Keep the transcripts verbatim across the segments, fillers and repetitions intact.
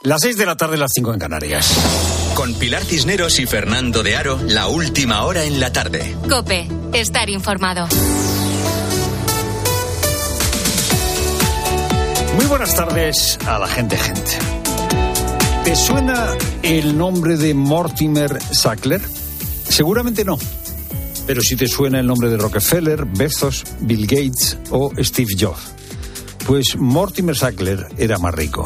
Las seis de la tarde, las cinco en Canarias. Con Pilar Cisneros y Fernando de Aro, la última hora en la tarde. COPE, estar informado. Muy buenas tardes a la gente, gente. ¿Te suena el nombre de Mortimer Sackler? Seguramente no. Pero sí te suena el nombre de Rockefeller, Bezos, Bill Gates o Steve Jobs. Pues Mortimer Sackler era más rico.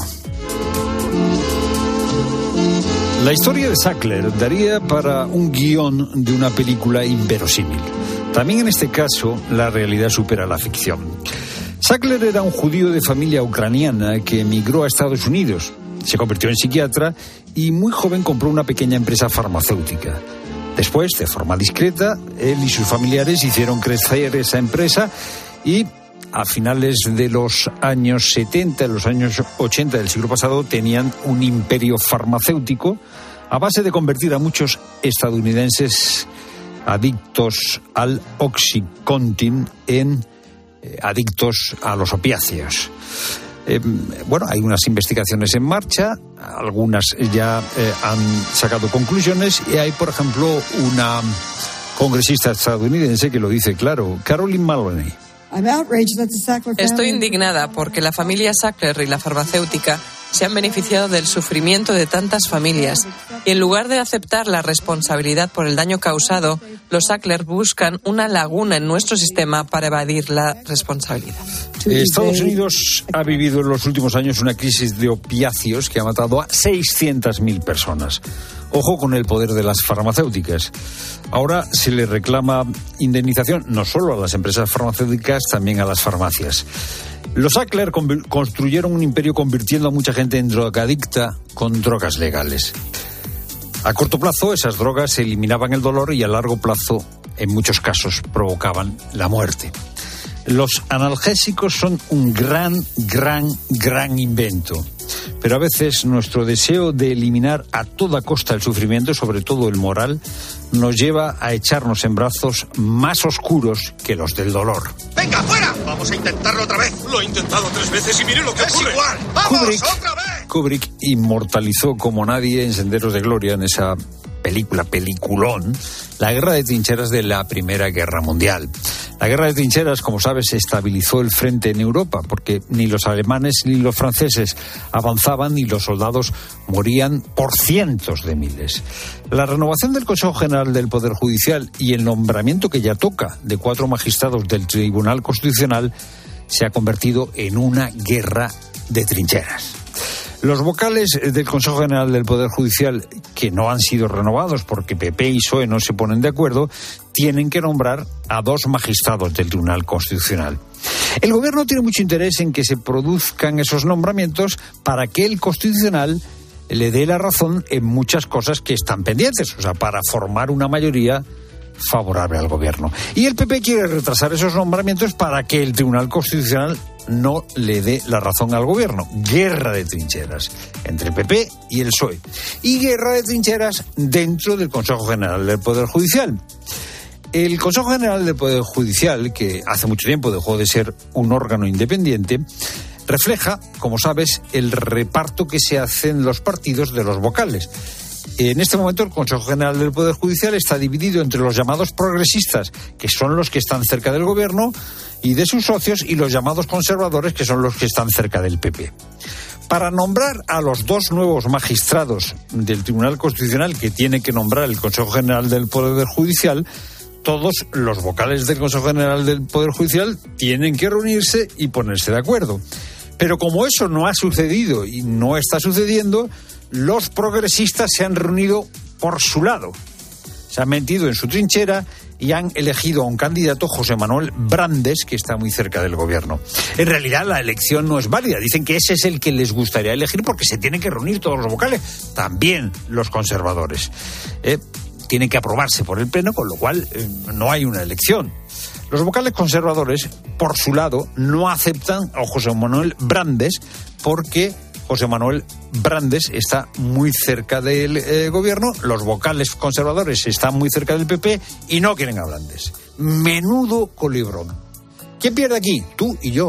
La historia de Sackler daría para un guión de una película inverosímil. También en este caso, la realidad supera la ficción. Sackler era un judío de familia ucraniana que emigró a Estados Unidos. Se convirtió en psiquiatra y muy joven compró una pequeña empresa farmacéutica. Después, de forma discreta, él y sus familiares hicieron crecer esa empresa y a finales de los años setenta, en los años ochenta del siglo pasado, tenían un imperio farmacéutico a base de convertir a muchos estadounidenses adictos al Oxycontin en eh, adictos a los opiáceos. Eh, bueno, hay unas investigaciones en marcha, algunas ya eh, han sacado conclusiones y hay, por ejemplo, una congresista estadounidense que lo dice claro, Caroline Maloney. Estoy indignada porque la familia Sackler y la farmacéutica se han beneficiado del sufrimiento de tantas familias y en lugar de aceptar la responsabilidad por el daño causado, los Sackler buscan una laguna en nuestro sistema para evadir la responsabilidad. Estados Unidos ha vivido en los últimos años una crisis de opiáceos que ha matado a seiscientas mil personas. Ojo con el poder de las farmacéuticas. Ahora se le reclama indemnización no solo a las empresas farmacéuticas, también a las farmacias. Los Sackler construyeron un imperio convirtiendo a mucha gente en drogadicta con drogas legales. A corto plazo, esas drogas eliminaban el dolor y a largo plazo, en muchos casos, provocaban la muerte. Los analgésicos son un gran, gran, gran invento. Pero a veces nuestro deseo de eliminar a toda costa el sufrimiento, sobre todo el moral, nos lleva a echarnos en brazos más oscuros que los del dolor. ¡Venga, fuera! Vamos a intentarlo otra vez. Lo he intentado tres veces y mire lo que es ocurre. Igual. ¡Vamos, Kubrick, otra vez! Kubrick inmortalizó como nadie en Senderos de Gloria, en esa película, peliculón, la guerra de trincheras de la Primera Guerra Mundial. La guerra de trincheras, como sabes, estabilizó el frente en Europa, porque ni los alemanes ni los franceses avanzaban ni los soldados morían por cientos de miles. La renovación del Consejo General del Poder Judicial y el nombramiento que ya toca de cuatro magistrados del Tribunal Constitucional se ha convertido en una guerra de trincheras. Los vocales del Consejo General del Poder Judicial, que no han sido renovados porque P P y P S O E no se ponen de acuerdo, tienen que nombrar a dos magistrados del Tribunal Constitucional. El Gobierno tiene mucho interés en que se produzcan esos nombramientos para que el Constitucional le dé la razón en muchas cosas que están pendientes, o sea, para formar una mayoría favorable al Gobierno. Y el P P quiere retrasar esos nombramientos para que el Tribunal Constitucional no le dé la razón al Gobierno. Guerra de trincheras entre el P P y el P S O E. Y guerra de trincheras dentro del Consejo General del Poder Judicial. El Consejo General del Poder Judicial, que hace mucho tiempo dejó de ser un órgano independiente, refleja, como sabes, el reparto que se hace en los partidos de los vocales. En este momento el Consejo General del Poder Judicial está dividido entre los llamados progresistas, que son los que están cerca del Gobierno y de sus socios, y los llamados conservadores, que son los que están cerca del P P. Para nombrar a los dos nuevos magistrados del Tribunal Constitucional que tiene que nombrar el Consejo General del Poder Judicial, todos los vocales del Consejo General del Poder Judicial tienen que reunirse y ponerse de acuerdo. Pero como eso no ha sucedido y no está sucediendo, los progresistas se han reunido por su lado. Se han metido en su trinchera y han elegido a un candidato, José Manuel Brandes, que está muy cerca del Gobierno. En realidad la elección no es válida. Dicen que ese es el que les gustaría elegir porque se tienen que reunir todos los vocales, también los conservadores. Eh, tienen que aprobarse por el Pleno, con lo cual eh, no hay una elección. Los vocales conservadores, por su lado, no aceptan a José Manuel Brandes porque José Manuel Brandes está muy cerca del eh, Gobierno, los vocales conservadores están muy cerca del P P y no quieren a Brandes. Menudo colibrón. ¿Quién pierde aquí? Tú y yo.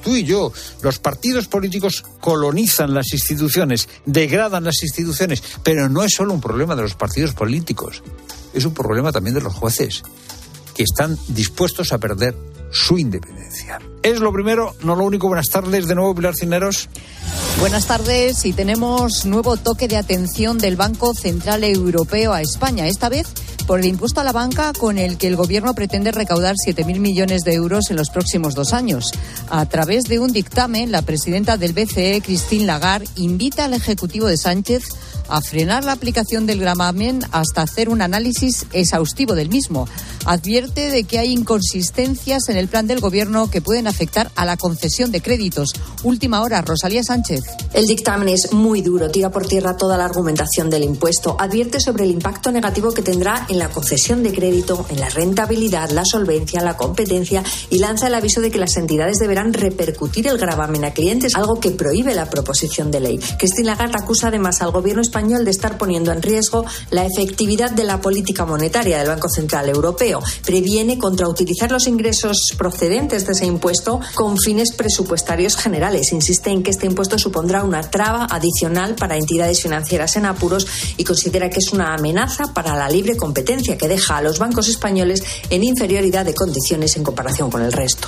tú y yo. Los partidos políticos colonizan las instituciones, degradan las instituciones, pero no es solo un problema de los partidos políticos, es un problema también de los jueces, que están dispuestos a perder su independencia. Es lo primero, no lo único. Buenas tardes de nuevo, Pilar Cisneros. Buenas tardes, y tenemos nuevo toque de atención del Banco Central Europeo a España, esta vez por el impuesto a la banca con el que el Gobierno pretende recaudar siete mil millones de euros en los próximos dos años. A través de un dictamen, la presidenta del B C E, Christine Lagarde, invita al Ejecutivo de Sánchez a frenar la aplicación del gravamen hasta hacer un análisis exhaustivo del mismo. Advierte de que hay inconsistencias en el plan del Gobierno que pueden afectar a la concesión de créditos. Última hora, Rosalía Sánchez. El dictamen es muy duro, tira por tierra toda la argumentación del impuesto, advierte sobre el impacto negativo que tendrá en la concesión de crédito, en la rentabilidad, la solvencia, la competencia, y lanza el aviso de que las entidades deberán repercutir el gravamen a clientes, algo que prohíbe la proposición de ley. Christine Lagarde acusa además al Gobierno español de estar poniendo en riesgo la efectividad de la política monetaria del Banco Central Europeo. Previene contra utilizar los ingresos procedentes de ese impuesto con fines presupuestarios generales. Insiste en que este impuesto supondrá una traba adicional para entidades financieras en apuros y considera que es una amenaza para la libre competencia que deja a los bancos españoles en inferioridad de condiciones en comparación con el resto.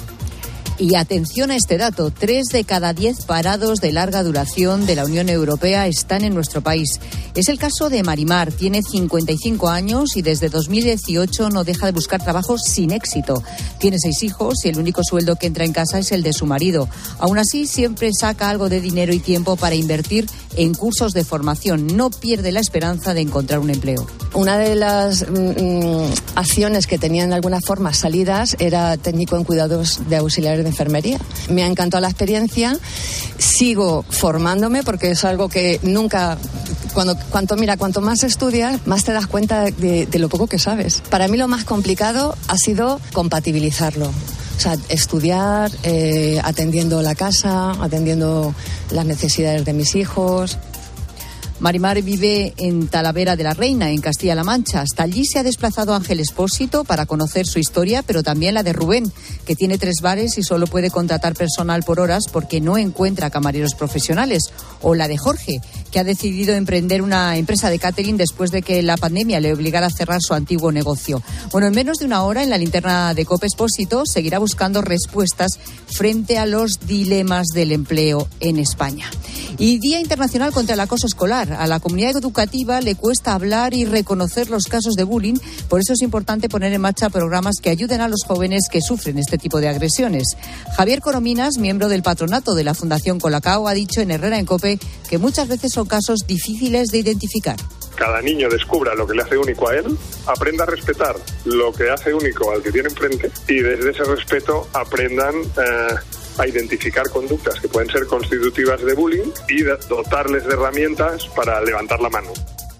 Y atención a este dato, tres de cada diez parados de larga duración de la Unión Europea están en nuestro país. Es el caso de Marimar, tiene cincuenta y cinco años y desde dos mil dieciocho no deja de buscar trabajo sin éxito. Tiene seis hijos y el único sueldo que entra en casa es el de su marido. Aún así, siempre saca algo de dinero y tiempo para invertir en cursos de formación. No pierde la esperanza de encontrar un empleo. Una de las mm, acciones que tenían de alguna forma salidas era técnico en cuidados de auxiliares de enfermería. Me ha encantado la experiencia, sigo formándome porque es algo que nunca, cuando, cuanto, mira, cuanto más estudias, más te das cuenta de, de lo poco que sabes. Para mí lo más complicado ha sido compatibilizarlo. O sea, estudiar, eh, atendiendo la casa, atendiendo las necesidades de mis hijos. Marimar vive en Talavera de la Reina, en Castilla-La Mancha. Hasta allí se ha desplazado Ángel Expósito para conocer su historia, pero también la de Rubén, que tiene tres bares y solo puede contratar personal por horas porque no encuentra camareros profesionales. O la de Jorge, que ha decidido emprender una empresa de catering después de que la pandemia le obligara a cerrar su antiguo negocio. Bueno, en menos de una hora, en la linterna de COPE, Expósito seguirá buscando respuestas frente a los dilemas del empleo en España. Y Día Internacional contra el Acoso Escolar. A la comunidad educativa le cuesta hablar y reconocer los casos de bullying, por eso es importante poner en marcha programas que ayuden a los jóvenes que sufren este tipo de agresiones. Javier Corominas, miembro del patronato de la Fundación Colacao, ha dicho en Herrera en COPE que muchas veces son casos difíciles de identificar. Cada niño descubra lo que le hace único a él, aprenda a respetar lo que hace único al que tiene enfrente y desde ese respeto aprendan eh, a identificar conductas que pueden ser constitutivas de bullying y dotarles de herramientas para levantar la mano.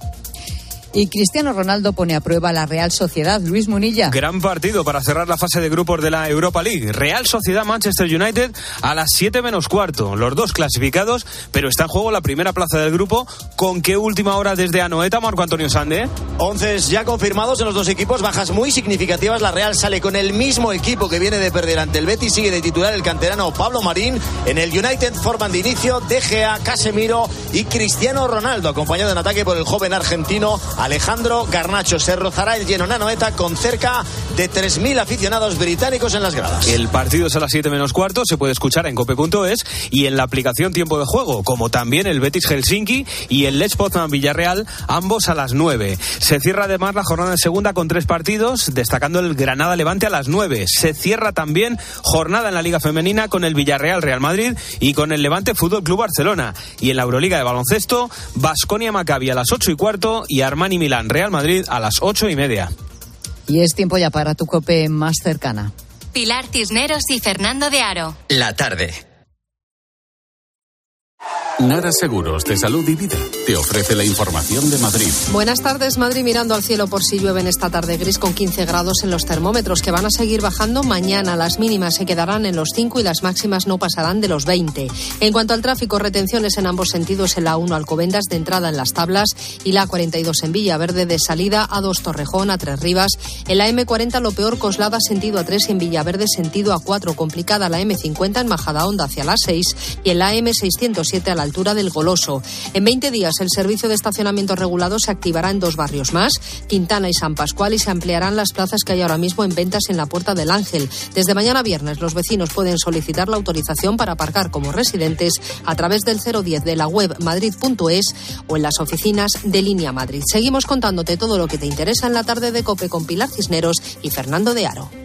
Y Cristiano Ronaldo pone a prueba a la Real Sociedad. Luis Munilla. Gran partido para cerrar la fase de grupos de la Europa League. Real Sociedad Manchester United a las siete menos cuarto. Los dos clasificados, pero está en juego la primera plaza del grupo. ¿Con qué última hora desde Anoeta, Marco Antonio Sande? Once ya confirmados en los dos equipos, bajas muy significativas. La Real sale con el mismo equipo que viene de perder ante el Betis. Sigue de titular el canterano Pablo Marín. En el United forman de inicio De Gea, Casemiro y Cristiano Ronaldo, acompañado en ataque por el joven argentino Alejandro Garnacho. Se rozará el lleno en Anoeta con cerca de tres mil aficionados británicos en las gradas. El partido es a las siete menos cuarto, se puede escuchar en cope punto es y en la aplicación Tiempo de Juego, como también el Betis Helsinki y el Lech Poznan Villarreal, ambos a las nueve. Se cierra además la jornada de segunda con tres partidos, destacando el Granada Levante a las nueve. Se cierra también jornada en la Liga Femenina con el Villarreal Real Madrid y con el Levante Fútbol Club Barcelona. Y en la Euroliga de baloncesto, Baskonia Maccabi a las ocho y cuarto y Armani Milán Real Madrid a las ocho y media. Y es tiempo ya para tu COPE más cercana. Pilar Cisneros y Fernando de Aro. La tarde. Nara Seguros de Salud y Vida te ofrece la información de Madrid. Buenas tardes. Madrid mirando al cielo por si llueve en esta tarde gris con quince grados en los termómetros, que van a seguir bajando mañana. Las mínimas se quedarán en los cinco y las máximas no pasarán de los veinte. En cuanto al tráfico, retenciones en ambos sentidos en la A uno Alcobendas de entrada en Las Tablas y la A cuarenta y dos en Villaverde de salida, A dos Torrejón, A tres Rivas. En la eme cuarenta lo peor, Coslada sentido A tres y en Villaverde sentido A cuatro. Complicada la eme cincuenta en Majadahonda hacia la seis y en la eme seiscientos siete a la altura del Goloso. En veinte días el servicio de estacionamiento regulado se activará en dos barrios más, Quintana y San Pascual, y se ampliarán las plazas que hay ahora mismo en ventas en la Puerta del Ángel. Desde mañana viernes los vecinos pueden solicitar la autorización para aparcar como residentes a través del cero diez de la web madrid punto es o en las oficinas de Línea Madrid. Seguimos contándote todo lo que te interesa en la tarde de COPE con Pilar Cisneros y Fernando de Aro.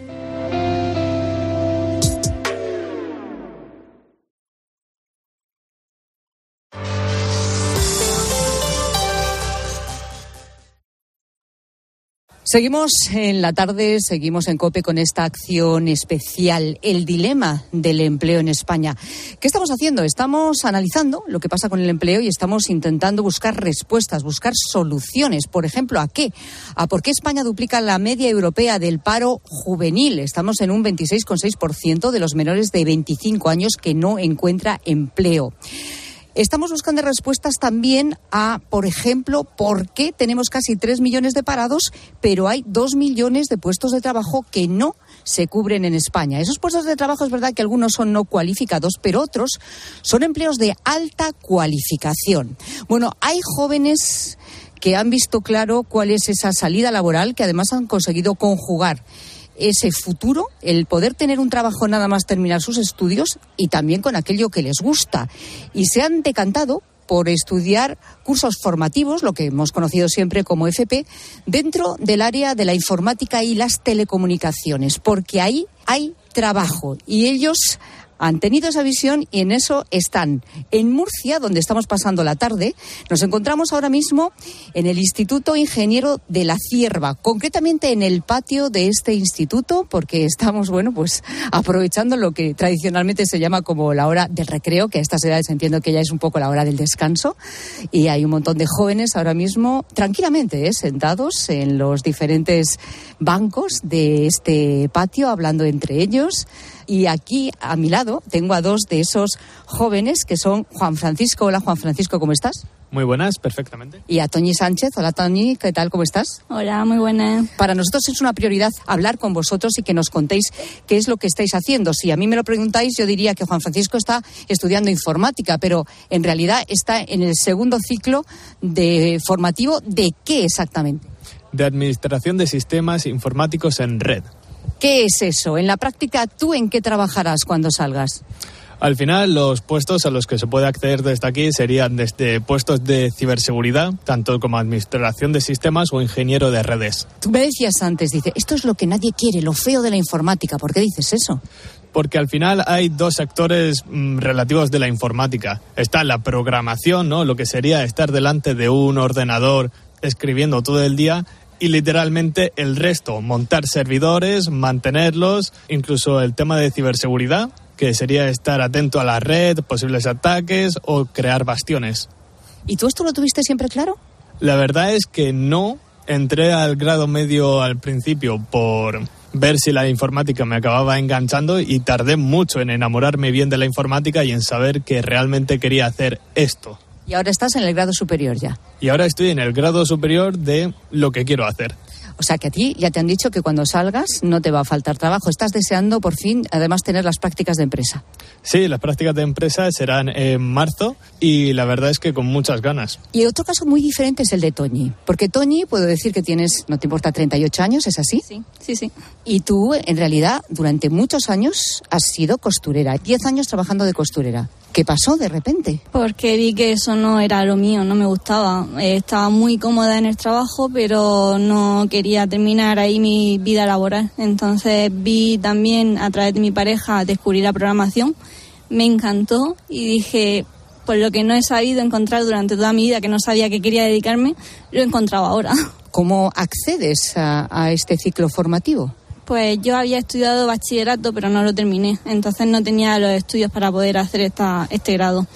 Seguimos en la tarde, seguimos en COPE con esta acción especial, el dilema del empleo en España. ¿Qué estamos haciendo? Estamos analizando lo que pasa con el empleo y estamos intentando buscar respuestas, buscar soluciones. Por ejemplo, ¿a qué? ¿A por qué España duplica la media europea del paro juvenil? Estamos en un veintiséis coma seis por ciento de los menores de veinticinco años que no encuentra empleo. Estamos buscando respuestas también a, por ejemplo, por qué tenemos casi tres millones de parados, pero hay dos millones de puestos de trabajo que no se cubren en España. Esos puestos de trabajo es verdad que algunos son no cualificados, pero otros son empleos de alta cualificación. Bueno, hay jóvenes que han visto claro cuál es esa salida laboral, que además han conseguido conjugar ese futuro, el poder tener un trabajo nada más terminar sus estudios y también con aquello que les gusta. Y se han decantado por estudiar cursos formativos, lo que hemos conocido siempre como F P, dentro del área de la informática y las telecomunicaciones, porque ahí hay trabajo y ellos han tenido esa visión y en eso están. En Murcia, donde estamos pasando la tarde, nos encontramos ahora mismo en el Instituto Ingeniero de la Cierva, concretamente en el patio de este instituto, porque estamos, bueno, pues aprovechando lo que tradicionalmente se llama como la hora del recreo, que a estas edades entiendo que ya es un poco la hora del descanso, y hay un montón de jóvenes ahora mismo tranquilamente ¿eh? sentados en los diferentes bancos de este patio, hablando entre ellos. Y aquí, a mi lado, tengo a dos de esos jóvenes que son Juan Francisco. Hola, Juan Francisco, ¿cómo estás? Muy buenas, perfectamente. Y a Toñi Sánchez. Hola, Toñi, ¿qué tal? ¿Cómo estás? Hola, muy buena. Para nosotros es una prioridad hablar con vosotros y que nos contéis qué es lo que estáis haciendo. Si a mí me lo preguntáis, yo diría que Juan Francisco está estudiando informática, pero en realidad está en el segundo ciclo de formativo. ¿De qué exactamente? De Administración de Sistemas Informáticos en Red. ¿Qué es eso? En la práctica, ¿tú en qué trabajarás cuando salgas? Al final, los puestos a los que se puede acceder desde aquí serían desde puestos de ciberseguridad, tanto como administración de sistemas o ingeniero de redes. Tú me decías antes, dice, esto es lo que nadie quiere, lo feo de la informática. ¿Por qué dices eso? Porque al final hay dos sectores mmm, relativos de la informática. Está la programación, ¿no? Lo que sería estar delante de un ordenador escribiendo todo el día, y literalmente el resto, montar servidores, mantenerlos, incluso el tema de ciberseguridad, que sería estar atento a la red, posibles ataques o crear bastiones. ¿Y tú esto lo tuviste siempre claro? La verdad es que no. Entré al grado medio al principio por ver si la informática me acababa enganchando y tardé mucho en enamorarme bien de la informática y en saber que realmente quería hacer esto. Y ahora estás en el grado superior ya. Y ahora estoy en el grado superior de lo que quiero hacer. O sea que a ti ya te han dicho que cuando salgas no te va a faltar trabajo. Estás deseando por fin, además, tener las prácticas de empresa. Sí, las prácticas de empresa serán en marzo y la verdad es que con muchas ganas. Y otro caso muy diferente es el de Toñi. Porque Toñi, puedo decir que tienes, no te importa, treinta y ocho años, ¿es así? Sí, sí, sí. Y tú, en realidad, durante muchos años has sido costurera. Diez años trabajando de costurera. ¿Qué pasó de repente? Porque vi que eso no era lo mío, no me gustaba. Eh, estaba muy cómoda en el trabajo, pero no quería terminar ahí mi vida laboral. Entonces vi también a través de mi pareja descubrir la programación. Me encantó y dije, pues lo que no he sabido encontrar durante toda mi vida, que no sabía que quería dedicarme, lo he encontrado ahora. ¿Cómo accedes a, a este ciclo formativo? Pues yo había estudiado bachillerato, pero no lo terminé. Entonces no tenía los estudios para poder hacer esta, este grado.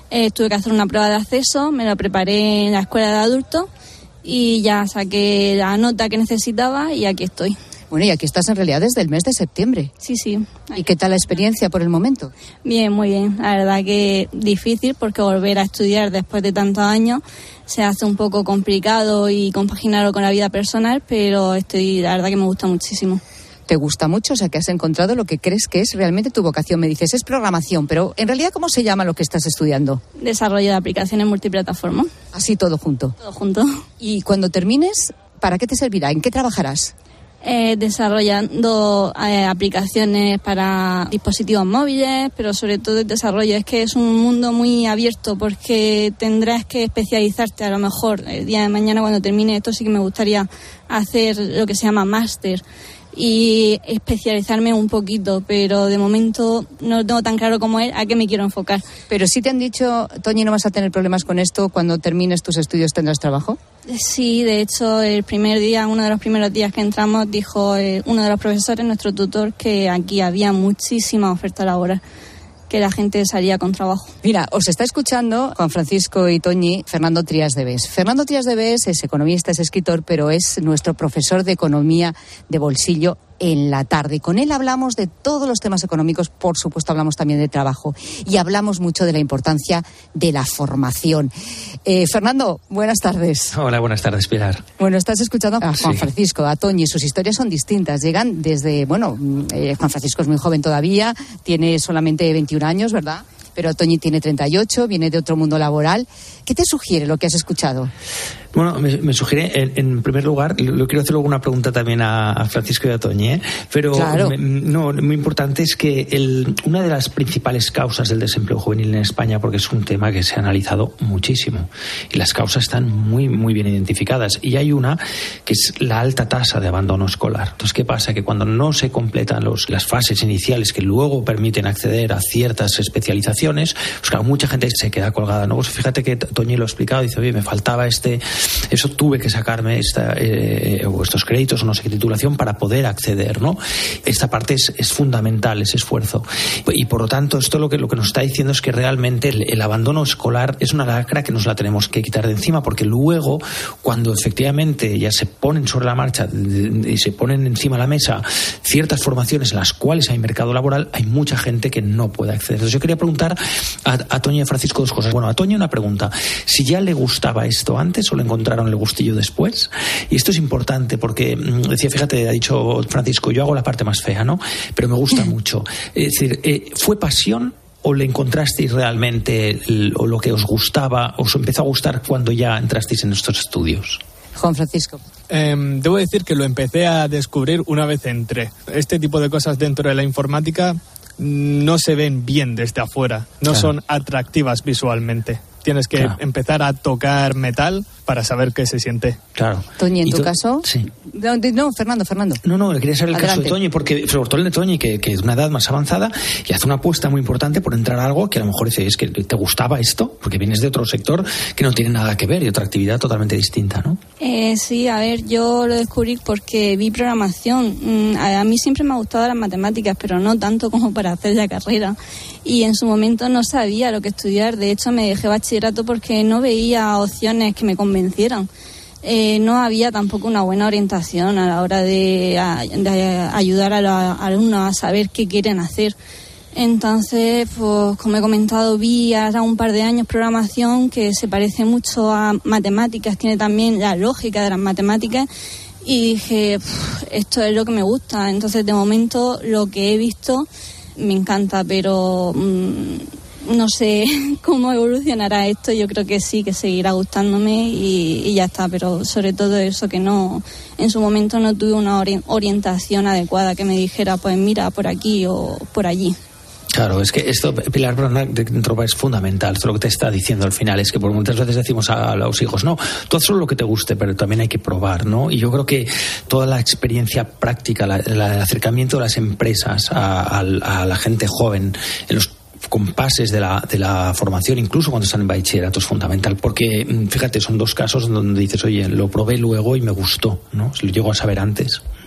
Eh, tuve que hacer una prueba de acceso, me la preparé en la escuela de adultos y ya saqué la nota que necesitaba y aquí estoy. Bueno, y aquí estás en realidad desde el mes de septiembre. Sí, sí. ¿Y qué tal la experiencia por el momento? Bien, muy bien. La verdad que difícil porque volver a estudiar después de tantos años se hace un poco complicado y compaginarlo con la vida personal, pero estoy, la verdad que me gusta muchísimo. ¿Te gusta mucho? O sea, que has encontrado lo que crees que es realmente tu vocación. Me dices, es programación, pero en realidad, ¿cómo se llama lo que estás estudiando? Desarrollo de aplicaciones multiplataforma. Así todo junto. Todo junto. Y cuando termines, ¿para qué te servirá? ¿En qué trabajarás? Eh, desarrollando eh, aplicaciones para dispositivos móviles, pero sobre todo el desarrollo. Es que es un mundo muy abierto porque tendrás que especializarte. A lo mejor el día de mañana cuando termine esto sí que me gustaría hacer lo que se llama máster y especializarme un poquito, pero de momento no tengo tan claro cómo es, a qué me quiero enfocar. Pero sí te han dicho, Toñi, no vas a tener problemas con esto, cuando termines tus estudios tendrás trabajo. Sí, de hecho el primer día, uno de los primeros días que entramos, dijo eh, uno de los profesores, nuestro tutor, que aquí había muchísima oferta laboral, que la gente salía con trabajo. Mira, os está escuchando Juan Francisco y Toñi, Fernando Trías de Bes. Fernando Trías de Bes es economista, es escritor, pero es nuestro profesor de economía de bolsillo en la tarde. Con él hablamos de todos los temas económicos, por supuesto hablamos también de trabajo y hablamos mucho de la importancia de la formación. Eh, Fernando, buenas tardes. Hola, buenas tardes, Pilar. Bueno, estás escuchando a Juan Sí. Francisco, a Toñi, sus historias son distintas. Llegan desde, bueno, eh, Juan Francisco es muy joven todavía, tiene solamente veintiún años, ¿verdad? Pero Toñi tiene treinta y ocho, viene de otro mundo laboral. ¿Qué te sugiere lo que has escuchado? Bueno, me, me sugiere, en, en primer lugar, lo quiero hacer luego una pregunta también a, a Francisco y a Toñi, ¿eh? Pero claro. me, no, muy importante es que el, una de las principales causas del desempleo juvenil en España, porque es un tema que se ha analizado muchísimo, y las causas están muy, muy bien identificadas, y hay una que es la alta tasa de abandono escolar. Entonces, ¿qué pasa? Que cuando no se completan los, las fases iniciales que luego permiten acceder a ciertas especializaciones, pues claro, mucha gente se queda colgada, ¿no? Pues fíjate que Toñi lo ha explicado, dice, oye, me faltaba este... Eso tuve que sacarme esta, eh, o estos créditos o no sé qué titulación para poder acceder, ¿no? Esta parte es, es fundamental, ese esfuerzo. Y por lo tanto, esto lo que, lo que nos está diciendo es que realmente el, el abandono escolar es una lacra que nos la tenemos que quitar de encima, porque luego, cuando efectivamente ya se ponen sobre la marcha y se ponen encima de la mesa ciertas formaciones en las cuales hay mercado laboral, hay mucha gente que no puede acceder. Entonces yo quería preguntar a, a Toñi y a Francisco dos cosas. Bueno, a Toñi una pregunta. Si ya le gustaba esto antes o le encontraron el gustillo después. Y esto es importante porque, decía, fíjate, ha dicho Francisco, yo hago la parte más fea, ¿no? Pero me gusta mucho. Es decir, eh, ¿fue pasión o le encontrasteis realmente el, o lo que os gustaba, os empezó a gustar cuando ya entrasteis en estos estudios? Juan Francisco. Eh, debo decir que lo empecé a descubrir una vez entré. Este tipo de cosas dentro de la informática no se ven bien desde afuera, no Claro. son atractivas visualmente. Tienes que Claro. empezar a tocar metal para saber qué se siente. Claro. Toñi, en Y tu to- caso. Sí. No, no, Fernando, Fernando. No, no, quería saber el Adelante. caso de Toñi, porque sobre todo el de Toñi, que, que es una edad más avanzada y hace una apuesta muy importante por entrar a algo que a lo mejor dice, es que te gustaba esto, porque vienes de otro sector que no tiene nada que ver y otra actividad totalmente distinta, ¿no? Eh, sí, a ver, yo lo descubrí porque vi programación. Mm, A, a mí siempre me ha gustado las matemáticas, pero no tanto como para hacer la carrera. Y en su momento no sabía lo que estudiar. De hecho, me dejé bachillerato porque no veía opciones que me convencieran. Eh, no había tampoco una buena orientación a la hora de, a- de ayudar a los alumnos a saber qué quieren hacer. Entonces, pues como he comentado, vi hace un par de años programación que se parece mucho a matemáticas, tiene también la lógica de las matemáticas y dije, "Pff, esto es lo que me gusta". Entonces, de momento, lo que he visto me encanta, pero mmm, no sé cómo evolucionará esto. Yo creo que sí, que seguirá gustándome y, y ya está, pero sobre todo eso, que no, en su momento no tuve una ori- orientación adecuada que me dijera, pues mira, por aquí o por allí. Claro, es que esto, Pilar, perdona, dentro es fundamental. Esto lo que te está diciendo al final es que por muchas veces decimos a los hijos, no, tú haz solo lo que te guste, pero también hay que probar, ¿no? Y yo creo que toda la experiencia práctica, la, la- el acercamiento de las empresas a, a- a la gente joven, en los compases de la, de la formación, incluso cuando están en bachillerato, es fundamental, porque fíjate, son dos casos donde dices, oye, lo probé luego y me gustó, ¿no? Si lo llego a saber antes.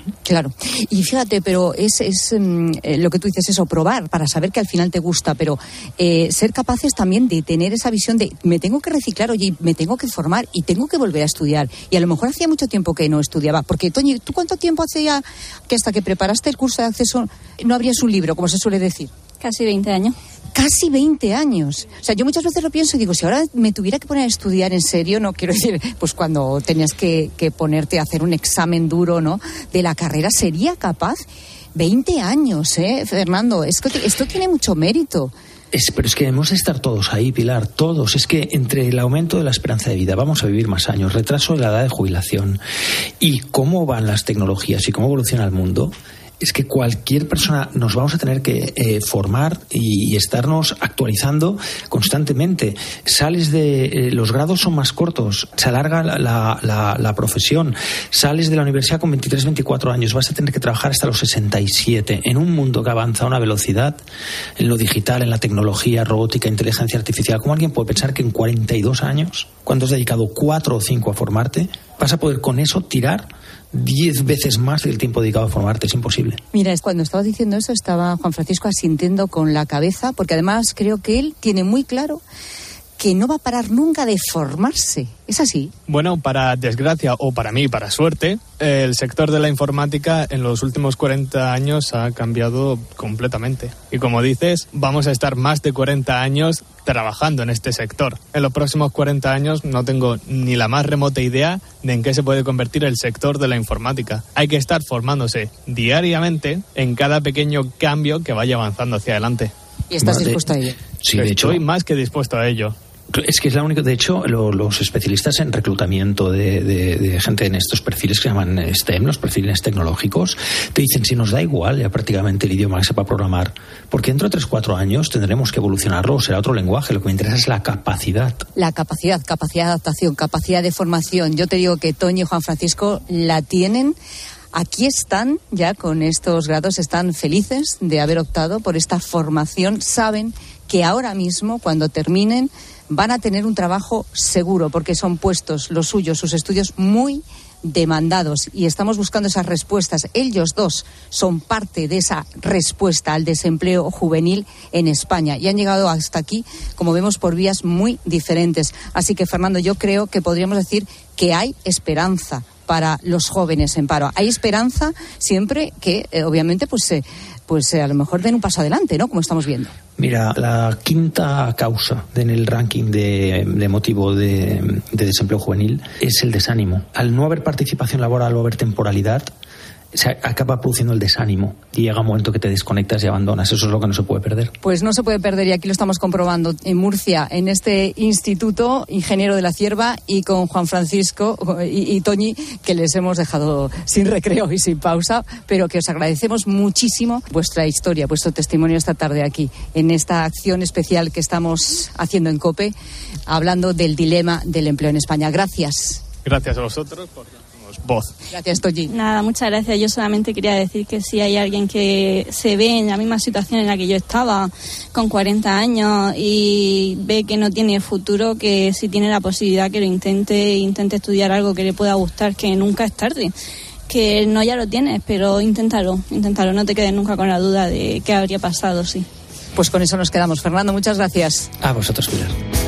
Claro. Y fíjate, pero es, es eh, lo que tú dices, eso, probar para saber que al final te gusta, pero eh, ser capaces también de tener esa visión de me tengo que reciclar, oye, me tengo que formar y tengo que volver a estudiar. Y a lo mejor hacía mucho tiempo que no estudiaba. Porque, Toñi, ¿tú cuánto tiempo hacía que hasta que preparaste el curso de acceso no abrías un libro, como se suele decir? Casi veinte años. Casi veinte años. O sea, yo muchas veces lo pienso y digo, si ahora me tuviera que poner a estudiar en serio, no quiero decir, pues cuando tenías que, que ponerte a hacer un examen duro, ¿no?, de la carrera, ¿sería capaz? veinte años, ¿eh, Fernando? Es que esto tiene mucho mérito. Es, pero es que debemos estar todos ahí, Pilar, todos. Es que entre el aumento de la esperanza de vida, vamos a vivir más años, retraso de la edad de jubilación y cómo van las tecnologías y cómo evoluciona el mundo, es que cualquier persona nos vamos a tener que eh, formar y, y estarnos actualizando constantemente. Sales de... Eh, los grados son más cortos, se alarga la, la, la, la profesión. Sales de la universidad con veintitrés, veinticuatro años, vas a tener que trabajar hasta los sesenta y siete, en un mundo que avanza a una velocidad, en lo digital, en la tecnología, robótica, inteligencia artificial. ¿Cómo alguien puede pensar que en cuarenta y dos años, cuando has dedicado cuatro o cinco a formarte, vas a poder con eso tirar diez veces más del tiempo dedicado a formarte? Es imposible. Mira, cuando estabas diciendo eso estaba Juan Francisco asintiendo con la cabeza, porque además creo que él tiene muy claro que no va a parar nunca de formarse. ¿Es así? Bueno, para desgracia o para mí, para suerte, el sector de la informática en los últimos cuarenta años ha cambiado completamente. Y como dices, vamos a estar más de cuarenta años trabajando en este sector. En los próximos cuarenta años no tengo ni la más remota idea de en qué se puede convertir el sector de la informática. Hay que estar formándose diariamente en cada pequeño cambio que vaya avanzando hacia adelante. ¿Y estás vale. dispuesto a ello? Sí, de hecho. Estoy más que dispuesto a ello. Es que es la única. De hecho, lo, los especialistas en reclutamiento de, de, de gente en estos perfiles que se llaman STEM, los perfiles tecnológicos, te dicen, si nos da igual ya prácticamente el idioma que sepa programar, porque dentro de tres o cuatro años tendremos que evolucionarlo, será otro lenguaje. Lo que me interesa es la capacidad. La capacidad, capacidad de adaptación, capacidad de formación. Yo te digo que Toñi y Juan Francisco la tienen. Aquí están ya con estos grados, están felices de haber optado por esta formación. Saben que ahora mismo, cuando terminen, van a tener un trabajo seguro, porque son puestos los suyos, sus estudios, muy demandados, y estamos buscando esas respuestas. Ellos dos son parte de esa respuesta al desempleo juvenil en España y han llegado hasta aquí, como vemos, por vías muy diferentes. Así que, Fernando, yo creo que podríamos decir que hay esperanza para los jóvenes en paro. Hay esperanza siempre que, eh, obviamente, pues, eh, pues eh, a lo mejor den un paso adelante, ¿no?, como estamos viendo. Mira, la quinta causa en el ranking de, de motivo de, de desempleo juvenil es el desánimo. Al no haber participación laboral o haber temporalidad, se acaba produciendo el desánimo y llega un momento que te desconectas y abandonas. Eso es lo que no se puede perder. Pues no se puede perder, y aquí lo estamos comprobando en Murcia, en este instituto, ingeniero de la Cierva, y con Juan Francisco y, y Toñi, que les hemos dejado sin recreo y sin pausa, pero que os agradecemos muchísimo vuestra historia, vuestro testimonio esta tarde aquí, en esta acción especial que estamos haciendo en COPE, hablando del dilema del empleo en España. Gracias. Gracias a vosotros por voz. Gracias, Toñi. Nada, muchas gracias. Yo solamente quería decir que si hay alguien que se ve en la misma situación en la que yo estaba, con cuarenta años, y ve que no tiene futuro, que si tiene la posibilidad que lo intente, intente estudiar algo que le pueda gustar, que nunca es tarde. Que no ya lo tienes, pero inténtalo, inténtalo. No te quedes nunca con la duda de qué habría pasado, sí. Pues con eso nos quedamos. Fernando, muchas gracias. A vosotros, Pilar.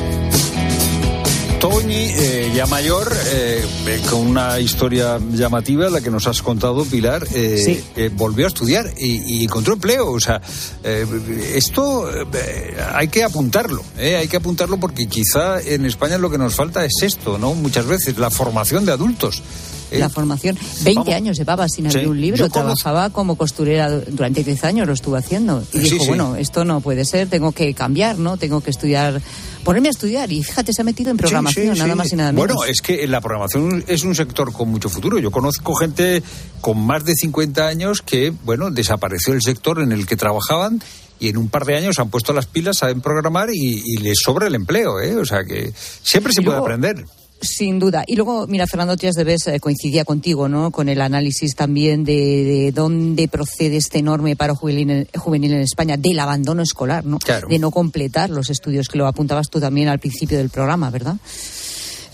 Toñi, eh, ya mayor, eh, eh, con una historia llamativa, la que nos has contado, Pilar, eh, sí. eh, volvió a estudiar y, y encontró empleo. O sea, eh, esto eh, hay que apuntarlo, eh, hay que apuntarlo, porque quizá en España lo que nos falta es esto, ¿no? Muchas veces, la formación de adultos. Eh, la formación. veinte Vamos. años llevaba sin abrir sí. un libro. Yo Trabajaba como costurera durante diez años, lo estuve haciendo. Y sí, dijo, sí. bueno, esto no puede ser, tengo que cambiar, ¿no? Tengo que estudiar, ponerme a estudiar. Y fíjate, se ha metido en programación, sí, sí, nada sí. más y nada menos. Bueno, es que la programación es un sector con mucho futuro. Yo conozco gente con más de cincuenta años que, bueno, desapareció el sector en el que trabajaban, y en un par de años han puesto las pilas, saben programar y, y les sobra el empleo, ¿eh? O sea que siempre se puede aprender. Sin duda. Y luego, mira, Fernando Tías de Bes eh, coincidía contigo, ¿no?, con el análisis también de, de dónde procede este enorme paro juvenil, juvenil en España, del abandono escolar, ¿no? Claro. De no completar los estudios, que lo apuntabas tú también al principio del programa, ¿verdad?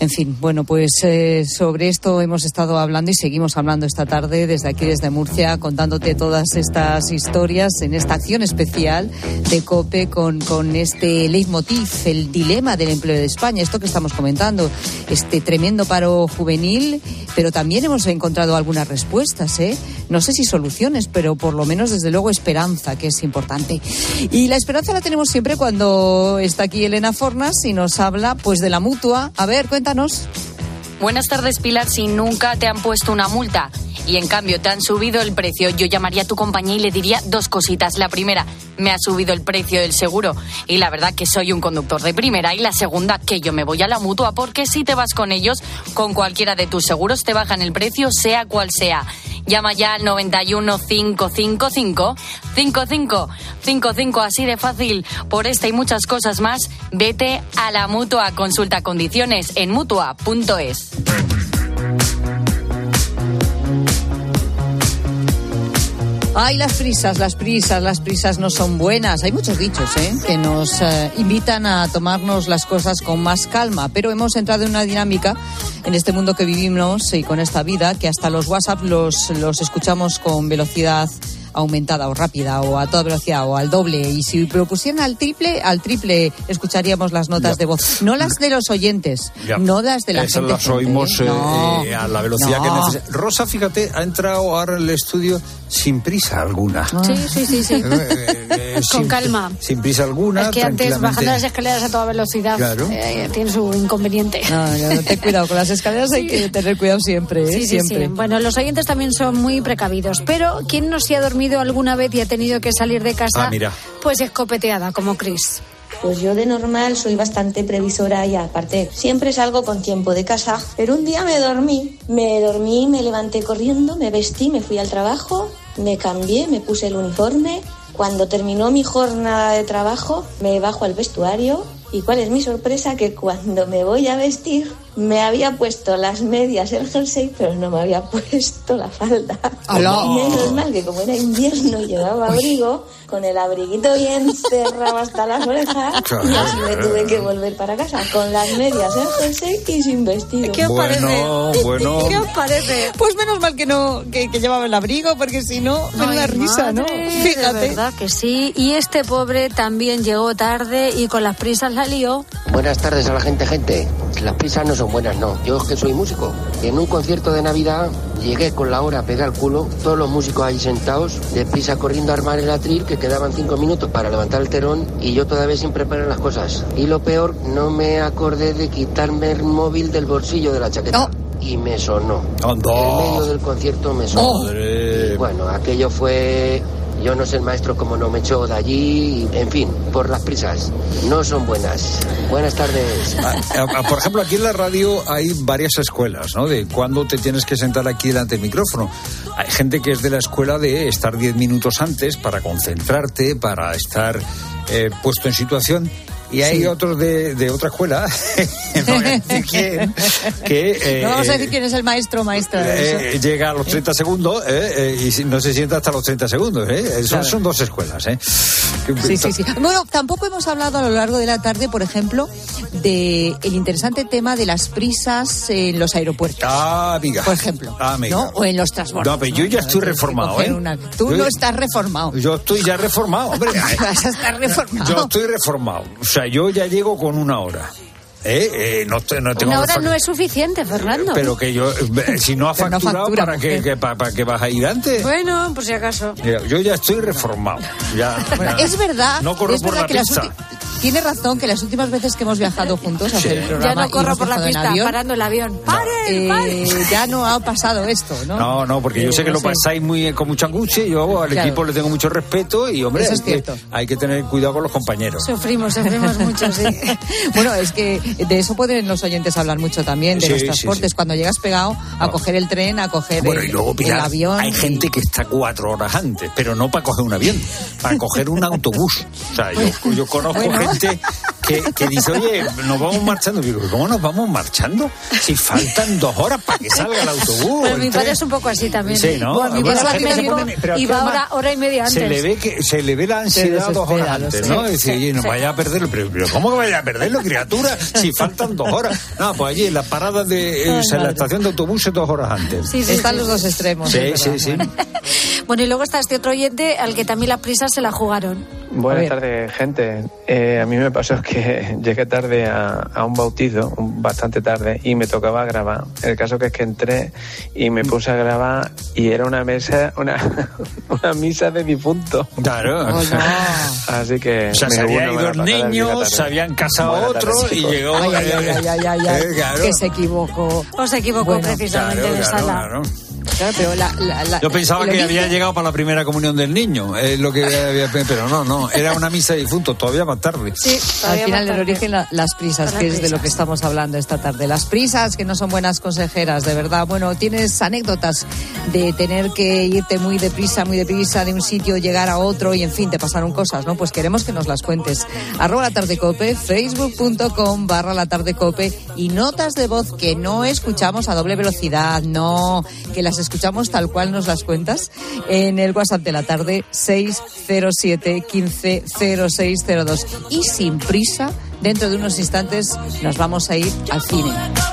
En fin, bueno, pues eh, sobre esto hemos estado hablando y seguimos hablando esta tarde desde aquí, desde Murcia, contándote todas estas historias en esta acción especial de COPE con, con este leitmotiv, el dilema del empleo de España, esto que estamos comentando, este tremendo paro juvenil, pero también hemos encontrado algunas respuestas, ¿eh? No sé si soluciones, pero por lo menos desde luego esperanza, que es importante. Y la esperanza la tenemos siempre cuando está aquí Elena Fornas y nos habla pues de la Mutua. A ver, cuéntanos. Buenas tardes, Pilar. Si nunca te han puesto una multa y en cambio te han subido el precio, yo llamaría a tu compañía y le diría dos cositas. La primera, me ha subido el precio del seguro y la verdad que soy un conductor de primera. Y la segunda, que yo me voy a la Mutua, porque si te vas con ellos, con cualquiera de tus seguros te bajan el precio, sea cual sea. Llama ya al noventa y uno, cinco cinco cinco, cinco cinco cinco cinco, así de fácil. Por esta y muchas cosas más, vete a la Mutua. Consulta condiciones en mutua punto es. Ay, las prisas, las prisas, las prisas no son buenas. Hay muchos dichos, ¿eh?, que nos eh, invitan a tomarnos las cosas con más calma. Pero hemos entrado en una dinámica en este mundo que vivimos y con esta vida que hasta los WhatsApp los, los escuchamos con velocidad aumentada o rápida o a toda velocidad o al doble, y si propusieran al triple, al triple escucharíamos las notas ya de voz, no las de los oyentes, ya. no las de la Esas gente. Esas las oímos eh, no. eh, a la velocidad no. que necesita. Rosa, fíjate, ha entrado ahora en el estudio sin prisa alguna. Sí, sí, sí, sí. Eh, eh, eh, Con sin, calma. Sin prisa alguna. Es que antes bajando las escaleras a toda velocidad claro. eh, tiene su inconveniente. No, no, ten cuidado con las escaleras, sí. hay que tener cuidado siempre, ¿eh? Sí, sí, siempre. sí. Bueno, los oyentes también son muy precavidos, pero ¿quién no se ha dormido alguna vez y ha tenido que salir de casa? Ah, mira. Pues escopeteada, como Chris. Pues yo de normal soy bastante previsora y aparte siempre salgo con tiempo de casa, pero un día me dormí, me dormí, me levanté corriendo, me vestí, me fui al trabajo, me cambié, me puse el uniforme. Cuando terminó mi jornada de trabajo me bajo al vestuario y cuál es mi sorpresa, que cuando me voy a vestir me había puesto las medias, el jersey, pero no me había puesto la falda. ¡Alá! Menos mal que como era invierno llevaba abrigo, con el abriguito bien cerrado hasta las orejas, y así me tuve que volver para casa con las medias, el jersey y sin vestido. ¿Qué os bueno, parece? Bueno. ¿Qué os parece? Pues menos mal que no que, que llevaba el abrigo, porque si no, menuda risa, ¿no? Fíjate. De verdad que sí. Y este pobre también llegó tarde y con las prisas la lió. Buenas tardes a la gente, gente. Las prisas no son buenas, no. Yo es que soy músico. En un concierto de Navidad llegué con la hora pegada al culo, todos los músicos ahí sentados, deprisa corriendo a armar el atril, que quedaban cinco minutos para levantar el telón, y yo todavía sin preparar las cosas. Y lo peor, no me acordé de quitarme el móvil del bolsillo de la chaqueta. No. Y me sonó. ¡Anda! En medio del concierto me sonó. ¡Oh! Y bueno, aquello fue... Yo no sé el maestro cómo no me echó de allí. En fin, por las prisas. No son buenas. Buenas tardes. Por ejemplo, aquí en la radio hay varias escuelas, ¿no? De cuándo te tienes que sentar aquí delante del micrófono. Hay gente que es de la escuela de estar diez minutos antes para concentrarte, para estar eh, puesto en situación. Y hay sí. otros de, de otra escuela, no voy a decir quién, que... Eh, no vamos a decir quién es el maestro o maestra. Eh, llega a los treinta segundos eh, eh, y no se sienta hasta los treinta segundos. Eh. Son, claro. son dos escuelas. Eh. Sí, sí, sí. Bueno, tampoco hemos hablado a lo largo de la tarde, por ejemplo, de el interesante tema de las prisas en los aeropuertos. Ah, amiga. Por ejemplo. Ah, amiga. ¿No? O en los transportes. No, pero yo ya estoy reformado, ¿eh? Una... Tú yo, no estás reformado. Yo estoy ya reformado, hombre. Vas a estar reformado. Yo estoy reformado. O sea, yo ya llego con una hora. ¿Eh? Eh, no, no tengo una hora no es suficiente, Fernando. Pero que yo, si no ha facturado, no factura, ¿para, qué, que, para, ¿para qué vas a ir antes? Bueno, por si acaso. Yo ya estoy reformado. Ya, bueno, ya. Es verdad. No corro es por verdad la que pista. Tiene razón que las últimas veces que hemos viajado juntos a hacer el programa... Ya no corro por la pista, avión, parando el avión. ¡Paren, eh, paren! Ya no ha pasado esto, ¿no? No, no, porque eh, yo sé que no lo sé. pasáis muy con mucha angustia y yo al claro. equipo le tengo mucho respeto y, hombre, Eso es hay, que, hay que tener cuidado con los compañeros. Sufrimos, sufrimos mucho, sí. Bueno, es que de eso pueden los oyentes hablar mucho también, de sí, los transportes. Sí, sí. Cuando llegas pegado a no. coger el tren, a coger bueno, el, y luego, Pilar, el avión... Hay y... gente que está cuatro horas antes, pero no para coger un avión, para coger un autobús. O sea, yo, yo conozco bueno. gente... que, que dice, oye, nos vamos marchando. Digo, ¿cómo nos vamos marchando? Si faltan dos horas para que salga el autobús. Pues mi padre es un poco así también. Sí, ¿no? Bueno, mi Bueno, padre la gente médico se pone- pero y va además hora, hora y media antes. Se le ve que se le ve la ansiedad dos horas antes, ¿no? Sí, Decir, oye, no sí. vaya a perderlo. Pero, pero ¿cómo que vaya a perderlo, criatura? Si faltan dos horas. No, pues allí en la parada de, eh, Ay, o sea, en la madre. estación de autobuses dos horas antes. Sí, sí, Están sí. los dos extremos. Sí, es sí, verdad. sí. Bueno, y luego está este otro oyente al que también las prisas se la jugaron. Buenas tardes, gente. Eh, a mí me pasó que llegué tarde a, a un bautizo, un- bastante tarde, y me tocaba grabar. El caso que es que entré y me puse a grabar y era una mesa, una, una misa de difunto. Claro. Oh, Así que... O sea, me se jugó había una ido mala el pasada el niño, día tarde. se habían casado Buenas otros tardes, y chicos. llegó... Ay, ay, ay, ay, ay, ay, ay, Eh, claro. que se equivocó. O se equivocó Bueno, precisamente Claro, de claro, sala. claro. Claro, pero la, la, la- Yo pensaba el que origen- había llegado para la primera comunión del niño, es lo que había, pero no, no, era una misa de difuntos, todavía más tarde. Sí, Al todavía final, más el tarde. origen, la- las prisas, Las que es de lo prisas. que estamos hablando esta tarde. Las prisas, que no son buenas consejeras, de verdad. Bueno, tienes anécdotas de tener que irte muy deprisa, muy deprisa de un sitio, llegar a otro y, en fin, te pasaron cosas, ¿no? Pues queremos que nos las cuentes. Arroba la tarde cope, facebook.com barra la tarde cope y notas de voz que no escuchamos a doble velocidad, no, que las escuchamos tal cual nos las cuentas en el WhatsApp de la tarde seis cero siete quince cero seis cero dos. Y sin prisa, dentro de unos instantes nos vamos a ir al cine.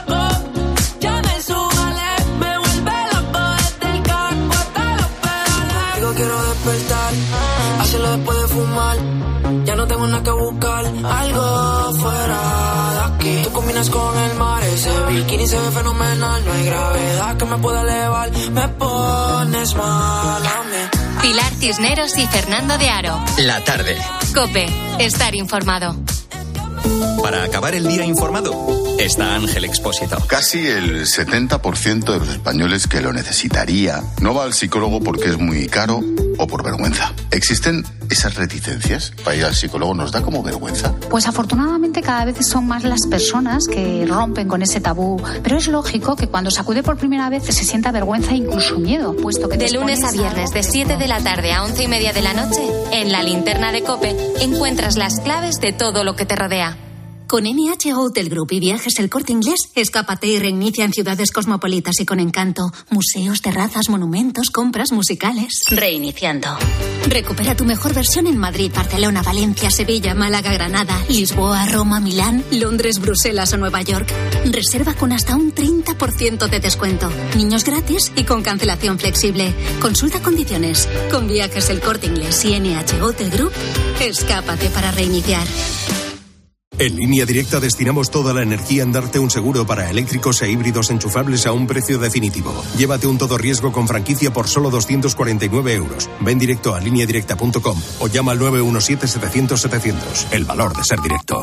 Digo quiero despertar, hacerlo después de fumar. Ya no tengo nada que buscar, algo fuera de aquí. Tú combinas con el mar, ese bikini se ve fenomenal. No hay gravedad que me pueda elevar, me pones mal a mí. Pilar Cisneros y Fernando de Aro. La tarde. COPE. Estar informado. Para acabar el día informado, está Ángel Expósito. Casi el setenta por ciento de los españoles que lo necesitaría no va al psicólogo porque es muy caro o por vergüenza. ¿Existen esas reticencias? Para ir al psicólogo nos da como vergüenza. Pues afortunadamente cada vez son más las personas que rompen con ese tabú, pero es lógico que cuando se acude por primera vez se sienta vergüenza e incluso miedo, puesto que De te lunes a expones viernes, de siete de la tarde a once y media de la noche, en la linterna de COPE, encuentras las claves de todo lo que te rodea. Con N H Hotel Group y Viajes El Corte Inglés, escápate y reinicia en ciudades cosmopolitas y con encanto. Museos, terrazas, monumentos, compras musicales. Reiniciando. Recupera tu mejor versión en Madrid, Barcelona, Valencia, Sevilla, Málaga, Granada, Lisboa, Roma, Milán, Londres, Bruselas o Nueva York. Reserva con hasta un treinta por ciento de descuento. Niños gratis y con cancelación flexible. Consulta condiciones. Con Viajes El Corte Inglés y N H Hotel Group, escápate para reiniciar. En Línea Directa destinamos toda la energía en darte un seguro para eléctricos e híbridos enchufables a un precio definitivo. Llévate un todo riesgo con franquicia por solo doscientos cuarenta y nueve euros. Ven directo a línea directa punto com o llama al nueve uno siete setecientos setecientos. El valor de ser directo.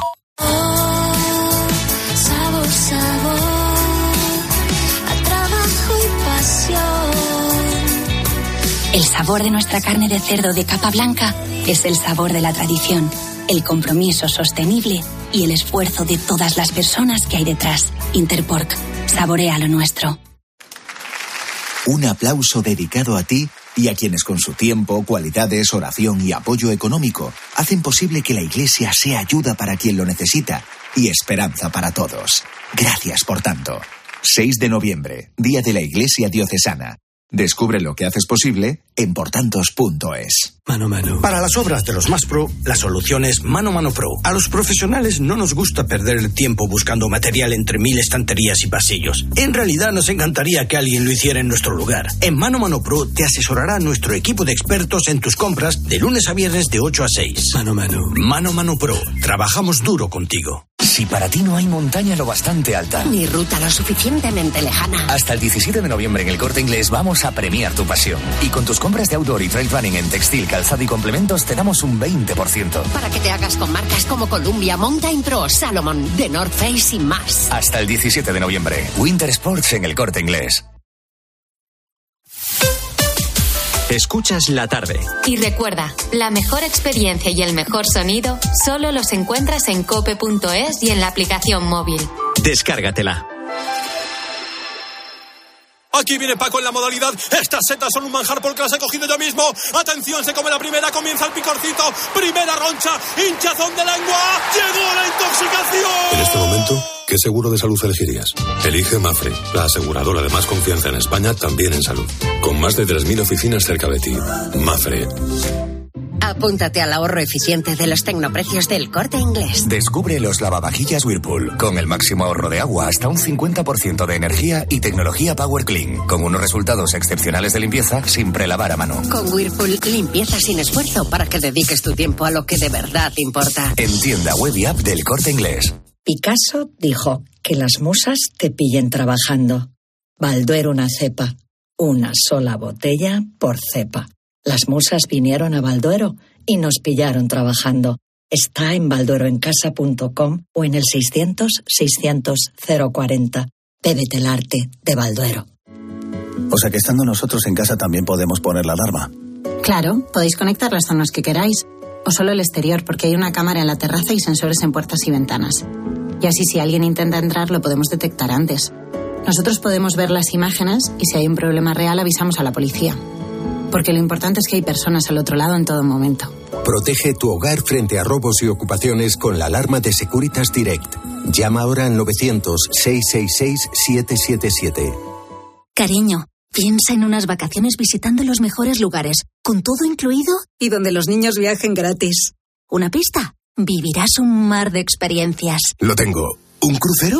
Sabor, sabor, a trabajo y pasión. El sabor de nuestra carne de cerdo de capa blanca es el sabor de la tradición, el compromiso sostenible y el esfuerzo de todas las personas que hay detrás. Interpork, saborea lo nuestro. Un aplauso dedicado a ti y a quienes con su tiempo, cualidades, oración y apoyo económico hacen posible que la Iglesia sea ayuda para quien lo necesita y esperanza para todos. Gracias por tanto. seis de noviembre, Día de la Iglesia Diocesana. Descubre lo que haces posible en portantos punto es. Mano Mano. Para las obras de los más pro, la solución es Mano Mano Pro. A los profesionales no nos gusta perder el tiempo buscando material entre mil estanterías y pasillos. En realidad nos encantaría que alguien lo hiciera en nuestro lugar. En Mano Mano Pro te asesorará nuestro equipo de expertos en tus compras de lunes a viernes de ocho a seis. Mano Mano. Mano Mano Pro. Trabajamos duro contigo. Si para ti no hay montaña lo bastante alta, Ni ruta lo suficientemente lejana. hasta el diecisiete de noviembre en el Corte Inglés vamos a premiar tu pasión. Y con tus compras de outdoor y trail running en textil, calzado y complementos te damos un veinte por ciento. Para que te hagas con marcas como Columbia, Mountain Pro, Salomon, The North Face y más. Hasta el diecisiete de noviembre. Winter Sports en el Corte Inglés. Escuchas la tarde. Y recuerda, la mejor experiencia y el mejor sonido solo los encuentras en cope punto es y en la aplicación móvil. Descárgatela. Aquí viene Paco en la modalidad. Estas setas son un manjar porque las he cogido yo mismo. Atención, se come la primera, comienza el picorcito. Primera roncha, hinchazón de lengua. Llegó la intoxicación. En este momento, ¿qué seguro de salud elegirías? Elige Mafre, la aseguradora de más confianza en España, también en salud. Con más de tres mil oficinas cerca de ti. Mafre. Apúntate al ahorro eficiente de los tecnoprecios del Corte Inglés. Descubre los lavavajillas Whirlpool, con el máximo ahorro de agua hasta un cincuenta por ciento de energía y tecnología Power Clean, con unos resultados excepcionales de limpieza sin prelavar a mano. Con Whirlpool, limpieza sin esfuerzo para que dediques tu tiempo a lo que de verdad importa. En tienda web y app del Corte Inglés. Picasso dijo que las musas te pillen trabajando. Balduero una cepa, una sola botella por cepa. Las musas vinieron a Balduero y nos pillaron trabajando. Está en baldueroencasa punto com o en el seiscientos, seiscientos, cero cuarenta. Bébete el arte de Balduero. O sea que estando nosotros en casa también podemos poner la alarma. Claro, podéis conectar las zonas que queráis. O solo el exterior, porque hay una cámara en la terraza y sensores en puertas y ventanas. Y así si alguien intenta entrar lo podemos detectar antes. Nosotros podemos ver las imágenes y si hay un problema real avisamos a la policía. Porque lo importante es que hay personas al otro lado en todo momento. Protege tu hogar frente a robos y ocupaciones con la alarma de Securitas Direct. Llama ahora al novecientos, seiscientos sesenta y seis, setecientos setenta y siete. Cariño, piensa en unas vacaciones visitando los mejores lugares, con todo incluido y donde los niños viajen gratis. ¿Una pista? Vivirás un mar de experiencias. Lo tengo. ¿Un crucero?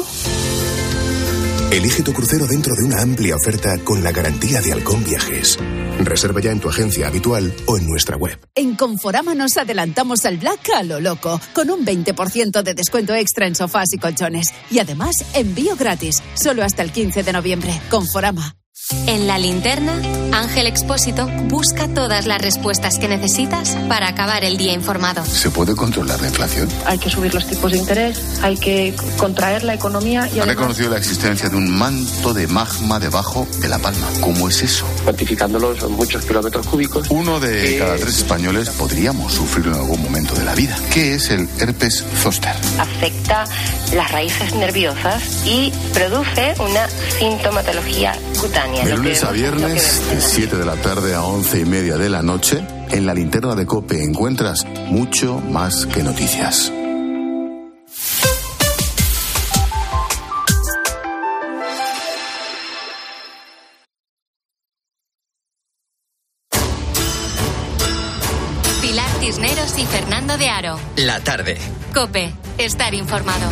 Elige tu crucero dentro de una amplia oferta con la garantía de Halcón Viajes. Reserva ya en tu agencia habitual o en nuestra web. En Conforama nos adelantamos al Black a lo loco, con un veinte por ciento de descuento extra en sofás y colchones. Y además, envío gratis, solo hasta el quince de noviembre. Conforama. En La Linterna, Ángel Expósito busca todas las respuestas que necesitas para acabar el día informado. ¿Se puede controlar la inflación? Hay que subir los tipos de interés, hay que contraer la economía y Han además... reconocido la existencia de un manto de magma debajo de La Palma. ¿Cómo es eso? Cuantificándolo son muchos kilómetros cúbicos. Uno de Eh, cada tres españoles podríamos sufrirlo en algún momento de la vida. ¿Qué es el herpes zóster? Afecta las raíces nerviosas y produce una sintomatología cutánea. De lo lunes que- a viernes, de siete de la tarde a once y media de la noche, en la linterna de COPE encuentras mucho más que noticias. Pilar Cisneros y Fernando de Aro. La tarde. COPE, estar informado.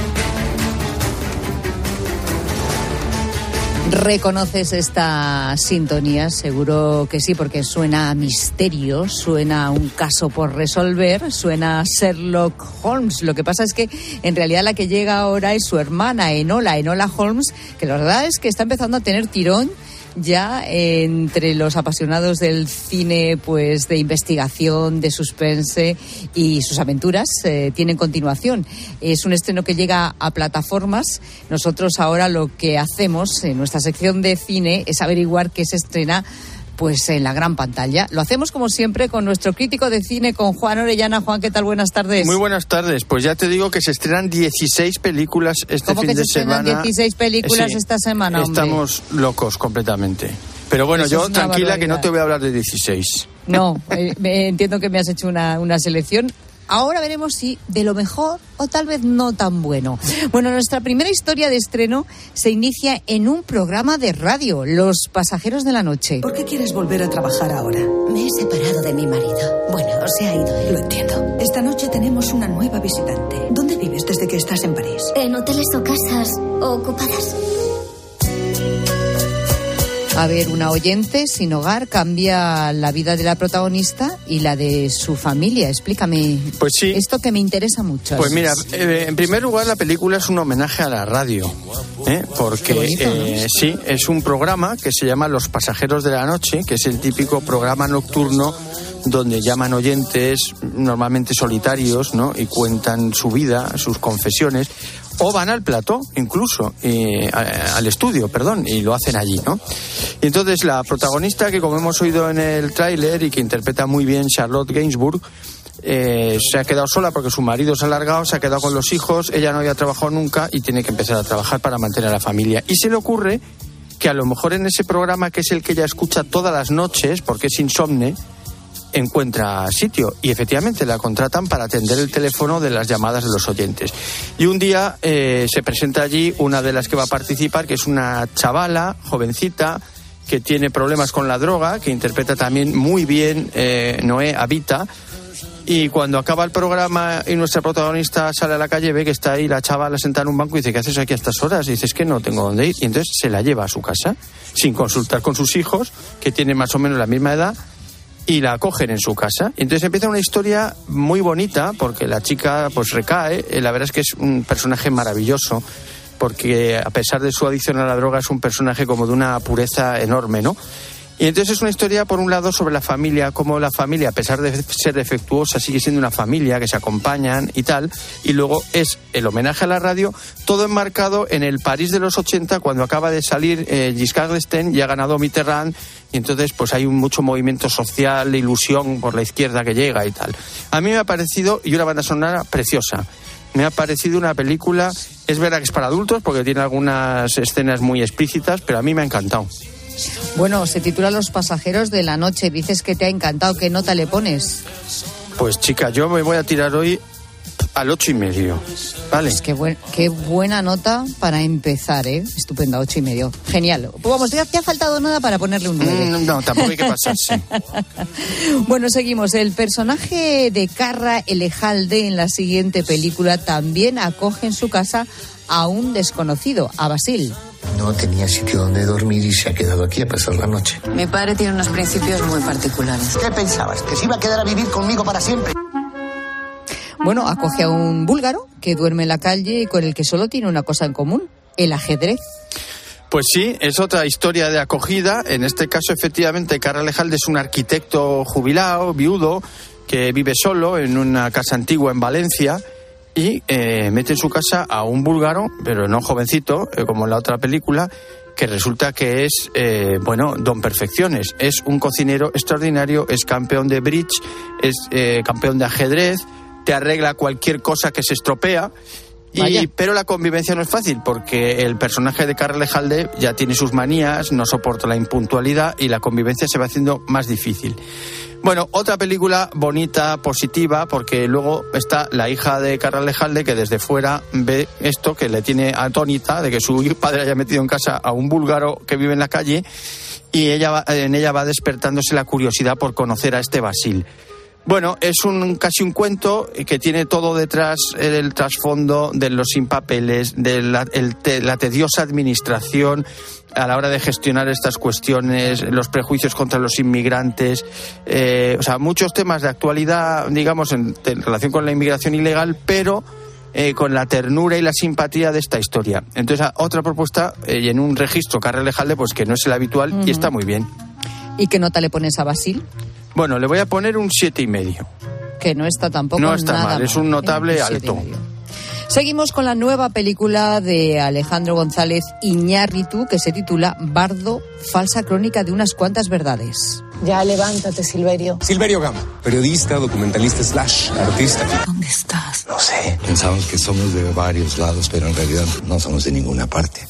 ¿Reconoces esta sintonía? Seguro que sí, porque suena a misterio, suena a un caso por resolver, suena a Sherlock Holmes. Lo que pasa es que en realidad la que llega ahora es su hermana Enola, Enola Holmes, que la verdad es que está empezando a tener tirón ya entre los apasionados del cine, pues de investigación, de suspense, y sus aventuras eh, tienen continuación. Es un estreno que llega a plataformas. Nosotros ahora lo que hacemos en nuestra sección de cine es averiguar qué se estrena pues en la gran pantalla. Lo hacemos como siempre con nuestro crítico de cine, con Juan Orellana. Juan, ¿qué tal? Buenas tardes. Muy buenas tardes. Pues ya te digo que se estrenan dieciséis películas este ¿Cómo fin que de se estrenan semana. dieciséis películas Sí, esta semana, hombre? Estamos locos completamente. Pero bueno, Eso yo es una tranquila que no barbaridad. te voy a hablar de dieciséis. No, eh, me- entiendo que me has hecho una, una selección. Ahora veremos si de lo mejor o tal vez no tan bueno. Bueno, nuestra primera historia de estreno se inicia en un programa de radio, Los Pasajeros de la Noche. ¿Por qué quieres volver a trabajar ahora? Me he separado de mi marido. Bueno, se ha ido él. Lo entiendo. Esta noche tenemos una nueva visitante. ¿Dónde vives desde que estás en París? En hoteles o casas ocupadas. A ver, una oyente sin hogar cambia la vida de la protagonista y la de su familia. Explícame. Pues sí. Esto que me interesa mucho. Pues mira, eh, en primer lugar la película es un homenaje a la radio, ¿eh? porque Qué bonito, ¿no? eh, sí, es un programa que se llama Los Pasajeros de la Noche, que es el típico programa nocturno donde llaman oyentes, normalmente solitarios, ¿no? Y cuentan su vida, sus confesiones, o van al plató, incluso, eh, a- al estudio, perdón, y lo hacen allí, ¿no? Y entonces la protagonista, que como hemos oído en el tráiler y que interpreta muy bien Charlotte Gainsbourg, eh, se ha quedado sola porque su marido se ha largado, se ha quedado con los hijos, ella no había trabajado nunca y tiene que empezar a trabajar para mantener a la familia. Y se le ocurre que a lo mejor en ese programa, que es el que ella escucha todas las noches, porque es insomne, encuentra sitio. Y efectivamente la contratan para atender el teléfono de las llamadas de los oyentes. Y un día eh, se presenta allí una de las que va a participar, que es una chavala, jovencita, que tiene problemas con la droga, que interpreta también muy bien eh, Noé Habita. Y cuando acaba el programa y nuestra protagonista sale a la calle, ve que está ahí la chavala sentada en un banco y dice: ¿qué haces aquí a estas horas? Y dice: es que no tengo dónde ir. Y entonces se la lleva a su casa, sin consultar con sus hijos, que tienen más o menos la misma edad, y la acogen en su casa. Y entonces empieza una historia muy bonita, porque la chica pues recae. La verdad es que es un personaje maravilloso, porque a pesar de su adicción a la droga es un personaje como de una pureza enorme, ¿no? Y entonces es una historia, por un lado, sobre la familia, cómo la familia, a pesar de ser defectuosa, sigue siendo una familia, que se acompañan y tal. Y luego es el homenaje a la radio, todo enmarcado en el París de los ochenta, cuando acaba de salir eh, Giscard d'Estaing y ha ganado Mitterrand. Y entonces pues hay un mucho movimiento social, ilusión por la izquierda que llega y tal. A mí me ha parecido, y una banda sonora preciosa, me ha parecido una película, es verdad que es para adultos, porque tiene algunas escenas muy explícitas, pero a mí me ha encantado. Bueno, se titula Los pasajeros de la noche. Dices que te ha encantado. ¿Qué nota le pones? Pues chica, yo me voy a tirar hoy al ocho y medio. Vale. Pues qué, buen, qué buena nota para empezar, ¿eh? Estupenda, ocho y medio. Genial. Pues vamos, ya te ha faltado nada para ponerle un nueve. Mm, no, tampoco hay que pasarse. Bueno, seguimos. El personaje de Carra Elejalde en la siguiente película también acoge en su casa a un desconocido, a Basil. No tenía sitio donde dormir y se ha quedado aquí a pasar la noche. Mi padre tiene unos principios muy particulares. ¿Qué pensabas? ¿Que se iba a quedar a vivir conmigo para siempre? Bueno, acoge a un búlgaro que duerme en la calle y con el que solo tiene una cosa en común: el ajedrez. Pues sí, es otra historia de acogida. En este caso, efectivamente, Carra Elejalde es un arquitecto jubilado, viudo, que vive solo en una casa antigua en Valencia. Y eh, mete en su casa a un búlgaro, pero no jovencito, eh, como en la otra película, que resulta que es, eh, bueno, don perfecciones. Es un cocinero extraordinario, es campeón de bridge, es eh, campeón de ajedrez, te arregla cualquier cosa que se estropea. Y, pero la convivencia no es fácil, porque el personaje de Carra Elejalde ya tiene sus manías, no soporta la impuntualidad y la convivencia se va haciendo más difícil. Bueno, otra película bonita, positiva, porque luego está la hija de Carra Elejalde, que desde fuera ve esto, que le tiene atónita de que su padre haya metido en casa a un búlgaro que vive en la calle, y ella va, en ella va despertándose la curiosidad por conocer a este Basil. Bueno, es un casi un cuento que tiene todo detrás, el trasfondo de los sin papeles, de la, el te, la tediosa administración a la hora de gestionar estas cuestiones, los prejuicios contra los inmigrantes, eh, o sea, muchos temas de actualidad, digamos, en, en relación con la inmigración ilegal, pero eh, con la ternura y la simpatía de esta historia. Entonces, otra propuesta, eh, y en un registro Carra Elejalde, pues que no es el habitual, uh-huh. Y está muy bien. ¿Y qué nota le pones a Basil? Bueno, le voy a poner un siete y medio. Que no está tampoco no está nada mal, mal, es un notable ¿eh? alto. Seguimos con la nueva película de Alejandro González Iñárritu, que se titula Bardo, falsa crónica de unas cuantas verdades. Ya levántate, Silverio. Silverio Gama, periodista, documentalista slash artista. ¿Dónde estás? No sé. Pensamos que somos de varios lados, pero en realidad no somos de ninguna parte.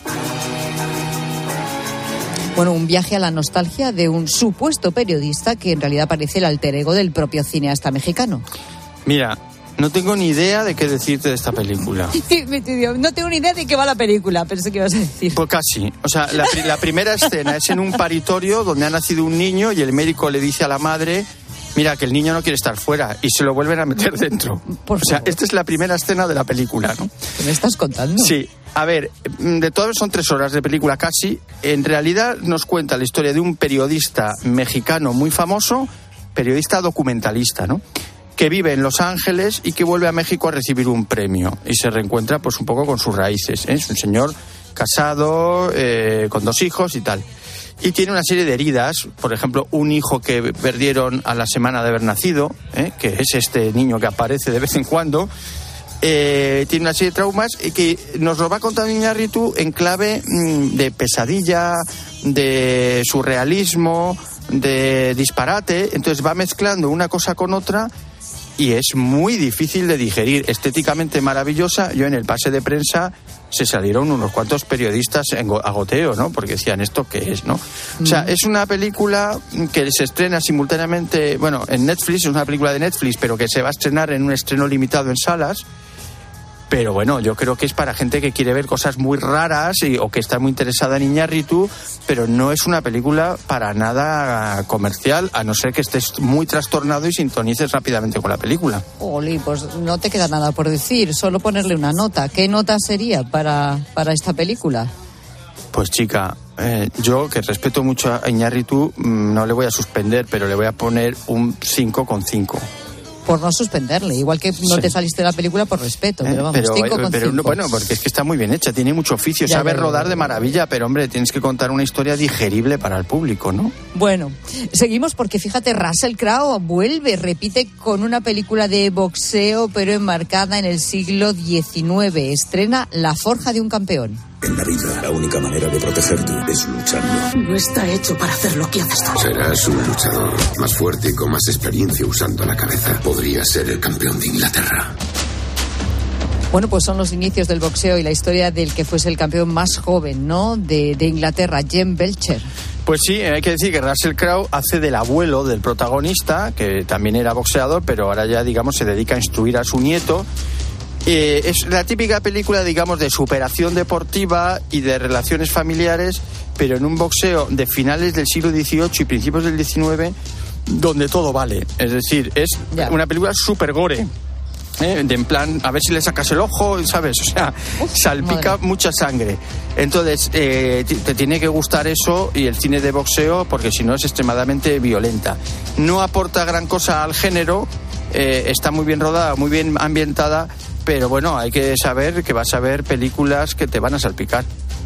Bueno, un viaje a la nostalgia de un supuesto periodista que en realidad parece el alter ego del propio cineasta mexicano. Mira, no tengo ni idea de qué decirte de esta película. No tengo ni idea de qué va la película, pensé que ibas a decir. Pues casi. O sea, la, la primera escena es en un paritorio donde ha nacido un niño y el médico le dice a la madre: mira, que el niño no quiere estar fuera, y se lo vuelven a meter dentro. Por o sea, favor. Esta es la primera escena de la película, ¿no? ¿Qué me estás contando? Sí. A ver, de todas son tres horas de película casi. En realidad nos cuenta la historia de un periodista mexicano muy famoso, periodista documentalista, ¿no?, que vive en Los Ángeles y que vuelve a México a recibir un premio y se reencuentra pues un poco con sus raíces, ¿eh? Es un señor casado, eh, con dos hijos y tal. Y tiene una serie de heridas, por ejemplo, un hijo que perdieron a la semana de haber nacido, ¿eh?, que es este niño que aparece de vez en cuando. Eh, tiene una serie de traumas que nos lo va contando Iñárritu en clave mmm, de pesadilla, de surrealismo, de disparate. Entonces va mezclando una cosa con otra y es muy difícil de digerir. Estéticamente maravillosa. Yo en el pase de prensa se salieron unos cuantos periodistas en go- a goteo, ¿no? Porque decían, ¿esto qué es, no? O sea, es una película que se estrena simultáneamente, bueno, en Netflix, es una película de Netflix, pero que se va a estrenar en un estreno limitado en salas. Pero bueno, yo creo que es para gente que quiere ver cosas muy raras y, o que está muy interesada en Iñárritu, pero no es una película para nada comercial, a no ser que estés muy trastornado y sintonices rápidamente con la película. Oli, pues no te queda nada por decir, solo ponerle una nota. ¿Qué nota sería para, para esta película? Pues chica, eh, yo que respeto mucho a Iñárritu, no le voy a suspender, pero le voy a poner un cinco coma cinco. Por no suspenderle, igual que no Sí. te saliste de la película por respeto, pero vamos, pero, cinco con pero cinco. no, bueno, porque es que está muy bien hecha, tiene mucho oficio, Ya, sabe ya, ya, rodar ya. de maravilla, pero hombre, tienes que contar una historia digerible para el público, ¿no? Bueno, seguimos porque fíjate, Russell Crowe vuelve, repite con una película de boxeo, pero enmarcada en el siglo diecinueve. Estrena La forja de un campeón. En la vida, la única manera de protegerte es luchando. No está hecho para hacer lo que haces tú. Serás un luchador más fuerte y con más experiencia usando la cabeza. Podrías ser el campeón de Inglaterra. Bueno, pues son los inicios del boxeo y la historia del que fuese el campeón más joven, ¿no?, de, de Inglaterra, Jem Belcher. Pues sí, hay que decir que Russell Crowe hace del abuelo del protagonista, que también era boxeador, pero ahora ya, digamos, se dedica a instruir a su nieto. Eh, es la típica película, digamos, de superación deportiva y de relaciones familiares, pero en un boxeo de finales del siglo dieciocho y principios del diecinueve, donde todo vale. Es decir, es ya. una película súper gore. ¿Eh? De en plan, a ver si le sacas el ojo, ¿sabes? O sea, Uf, salpica madre. mucha sangre. Entonces, eh, te tiene que gustar eso y el cine de boxeo, porque si no es extremadamente violenta. No aporta gran cosa al género, eh, está muy bien rodada, muy bien ambientada, pero bueno, hay que saber que vas a ver películas que te van a salpicar.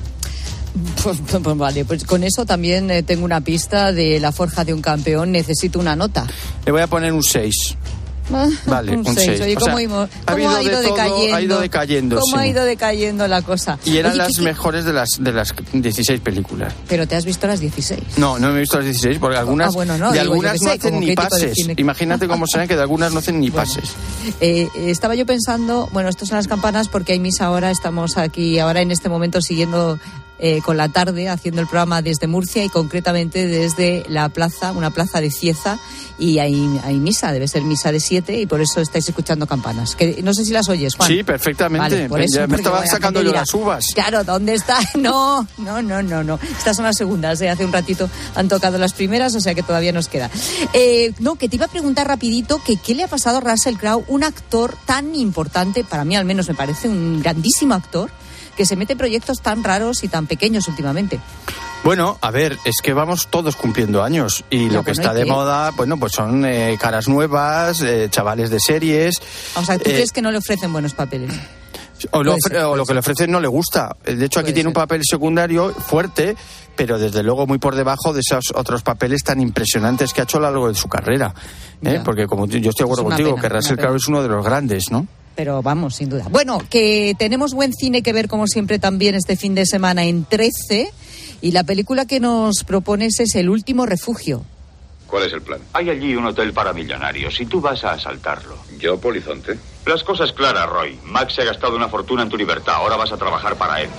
Pues, pues vale, pues con eso también eh, tengo una pista de La forja de un campeón. Necesito una nota. Le voy a poner un seis. Vale, un seis. Oye, ¿cómo, sea, cómo ha, ido ha ido de decayendo? Todo, ha ido decayendo, ¿Cómo sí. ha ido decayendo la cosa? Y eran Oye, las ¿qué, mejores de las de las dieciséis películas. Pero te has visto las dieciséis. No, no me he visto las dieciséis porque algunas, ah, bueno, no, de digo, algunas no sé, hacen ni pases. Imagínate cómo serán que de algunas no hacen ni bueno, pases. Eh, estaba yo pensando, bueno, estos son las campanas porque hay misa ahora, estamos aquí ahora en este momento siguiendo eh, con la tarde haciendo el programa desde Murcia y concretamente desde la plaza, una plaza de Cieza, y hay, hay misa, debe ser misa de siete y por eso estáis escuchando campanas. Que no sé si las oyes, Juan. Sí, perfectamente. Vale, por eso, ya me estaba sacando yo las uvas. Claro, ¿dónde está? No, no, no, no, no. Estas son las segundas, ¿eh? Hace un ratito han tocado las primeras, o sea que todavía nos queda. Eh, no, que te iba a preguntar rapidito que qué le ha pasado a Russell Crowe, un actor tan importante, para mí al menos me parece un grandísimo actor, que se mete en proyectos tan raros y tan pequeños últimamente. Bueno, a ver, es que vamos todos cumpliendo años y no, lo que está de que... moda, bueno, pues son eh, caras nuevas, eh, chavales de series. O sea, ¿tú eh, crees que no le ofrecen buenos papeles? O lo, ser, o lo que le ofrecen no le gusta. De hecho, aquí tiene ser. un papel secundario fuerte, pero desde luego muy por debajo de esos otros papeles tan impresionantes que ha hecho a lo largo de su carrera. ¿eh? Porque como yo estoy de acuerdo contigo, pena, que Russell Crowe es uno de los grandes, ¿no? Pero vamos, sin duda. Bueno, que tenemos buen cine que ver, como siempre, también este fin de semana en trece. Y la película que nos propones es El último refugio. ¿Cuál es el plan? Hay allí un hotel para millonarios y tú vas a asaltarlo. ¿Yo, polizonte? Las cosas claras, Roy. Max se ha gastado una fortuna en tu libertad. Ahora vas a trabajar para él.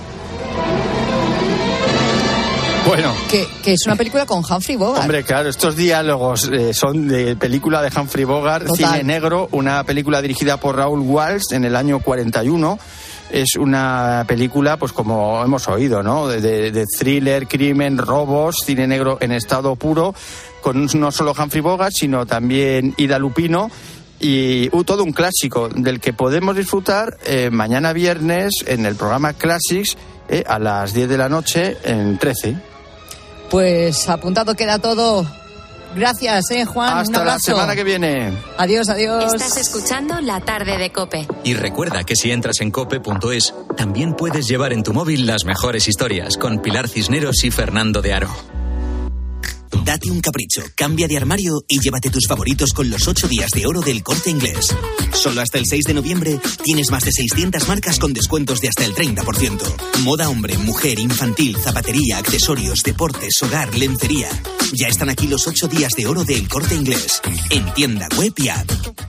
Bueno. Que, que es una película con Humphrey Bogart. Hombre, claro, estos diálogos eh, son de película de Humphrey Bogart, Total. Cine negro, una película dirigida por Raúl Walsh en el año cuarenta y uno. Es una película, pues como hemos oído, ¿no? De, de, de thriller, crimen, robos, cine negro en estado puro, con no solo Humphrey Bogart, sino también Ida Lupino. Y uh, todo un clásico del que podemos disfrutar eh, mañana viernes en el programa Classics eh, a las diez de la noche en trece. Pues apuntado queda todo. Gracias, eh, Juan. Hasta la semana que viene. Adiós, adiós. Estás escuchando La Tarde de COPE. Y recuerda que si entras en cope punto es, también puedes llevar en tu móvil las mejores historias con Pilar Cisneros y Fernando de Aro. Date un capricho, cambia de armario y llévate tus favoritos con los ocho días de oro del Corte Inglés. Solo hasta el seis de noviembre tienes más de seiscientas marcas con descuentos de hasta el treinta por ciento. Moda hombre, mujer, infantil, zapatería, accesorios, deportes, hogar, lencería. Ya están aquí los ocho días de oro del Corte Inglés. En tienda, web y app.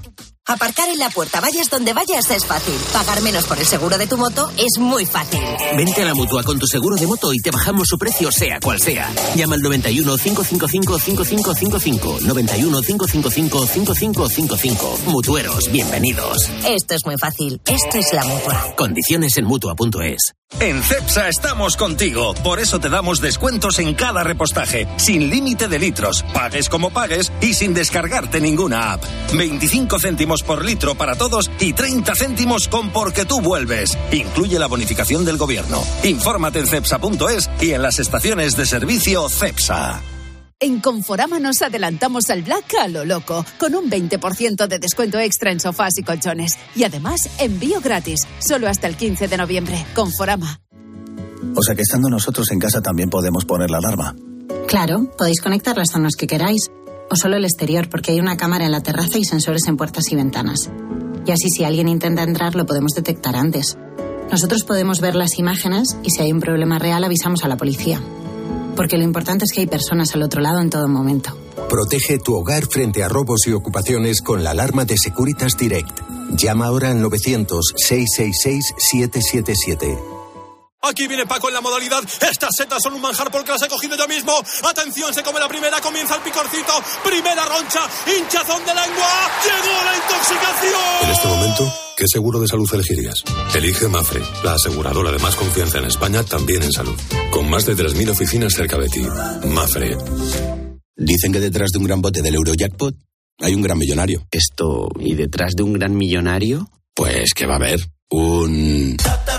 Aparcar en la puerta, vayas donde vayas, es fácil. Pagar menos por el seguro de tu moto es muy fácil. Vente a la Mutua con tu seguro de moto y te bajamos su precio sea cual sea. Llama al noventa y uno, cinco cinco cinco, cinco cinco cinco cinco. noventa y uno, cinco cinco cinco, cinco cinco cinco cinco. Mutueros, bienvenidos. Esto es muy fácil. Esto es la Mutua. Condiciones en Mutua punto es. En Cepsa estamos contigo. Por eso te damos descuentos en cada repostaje. Sin límite de litros. Pagues como pagues y sin descargarte ninguna app. veinticinco céntimos por litro para todos y treinta céntimos con Porque tú vuelves. Incluye la bonificación del gobierno. Infórmate en cepsa punto es y en las estaciones de servicio Cepsa. En Conforama nos adelantamos al Black a lo loco, con un veinte por ciento de descuento extra en sofás y colchones. Y además, envío gratis, solo hasta el quince de noviembre. Conforama. O sea que estando nosotros en casa también podemos poner la alarma. Claro, podéis conectar las zonas que queráis. O solo el exterior, porque hay una cámara en la terraza y sensores en puertas y ventanas. Y así si alguien intenta entrar, lo podemos detectar antes. Nosotros podemos ver las imágenes y si hay un problema real avisamos a la policía. Porque lo importante es que hay personas al otro lado en todo momento. Protege tu hogar frente a robos y ocupaciones con la alarma de Securitas Direct. Llama ahora al novecientos, seiscientos sesenta y seis, setecientos setenta y siete. Aquí viene Paco en la modalidad. Estas setas son un manjar porque las he cogido yo mismo. Atención, se come la primera, comienza el picorcito. Primera roncha, hinchazón de lengua. ¡Llegó la intoxicación! En este momento, ¿qué seguro de salud elegirías? Elige Mafre, la aseguradora de más confianza en España, también en salud. Con más de tres mil oficinas cerca de ti. Mafre. Dicen que detrás de un gran bote del Eurojackpot hay un gran millonario. Esto, ¿y detrás de un gran millonario? Pues que va a haber un...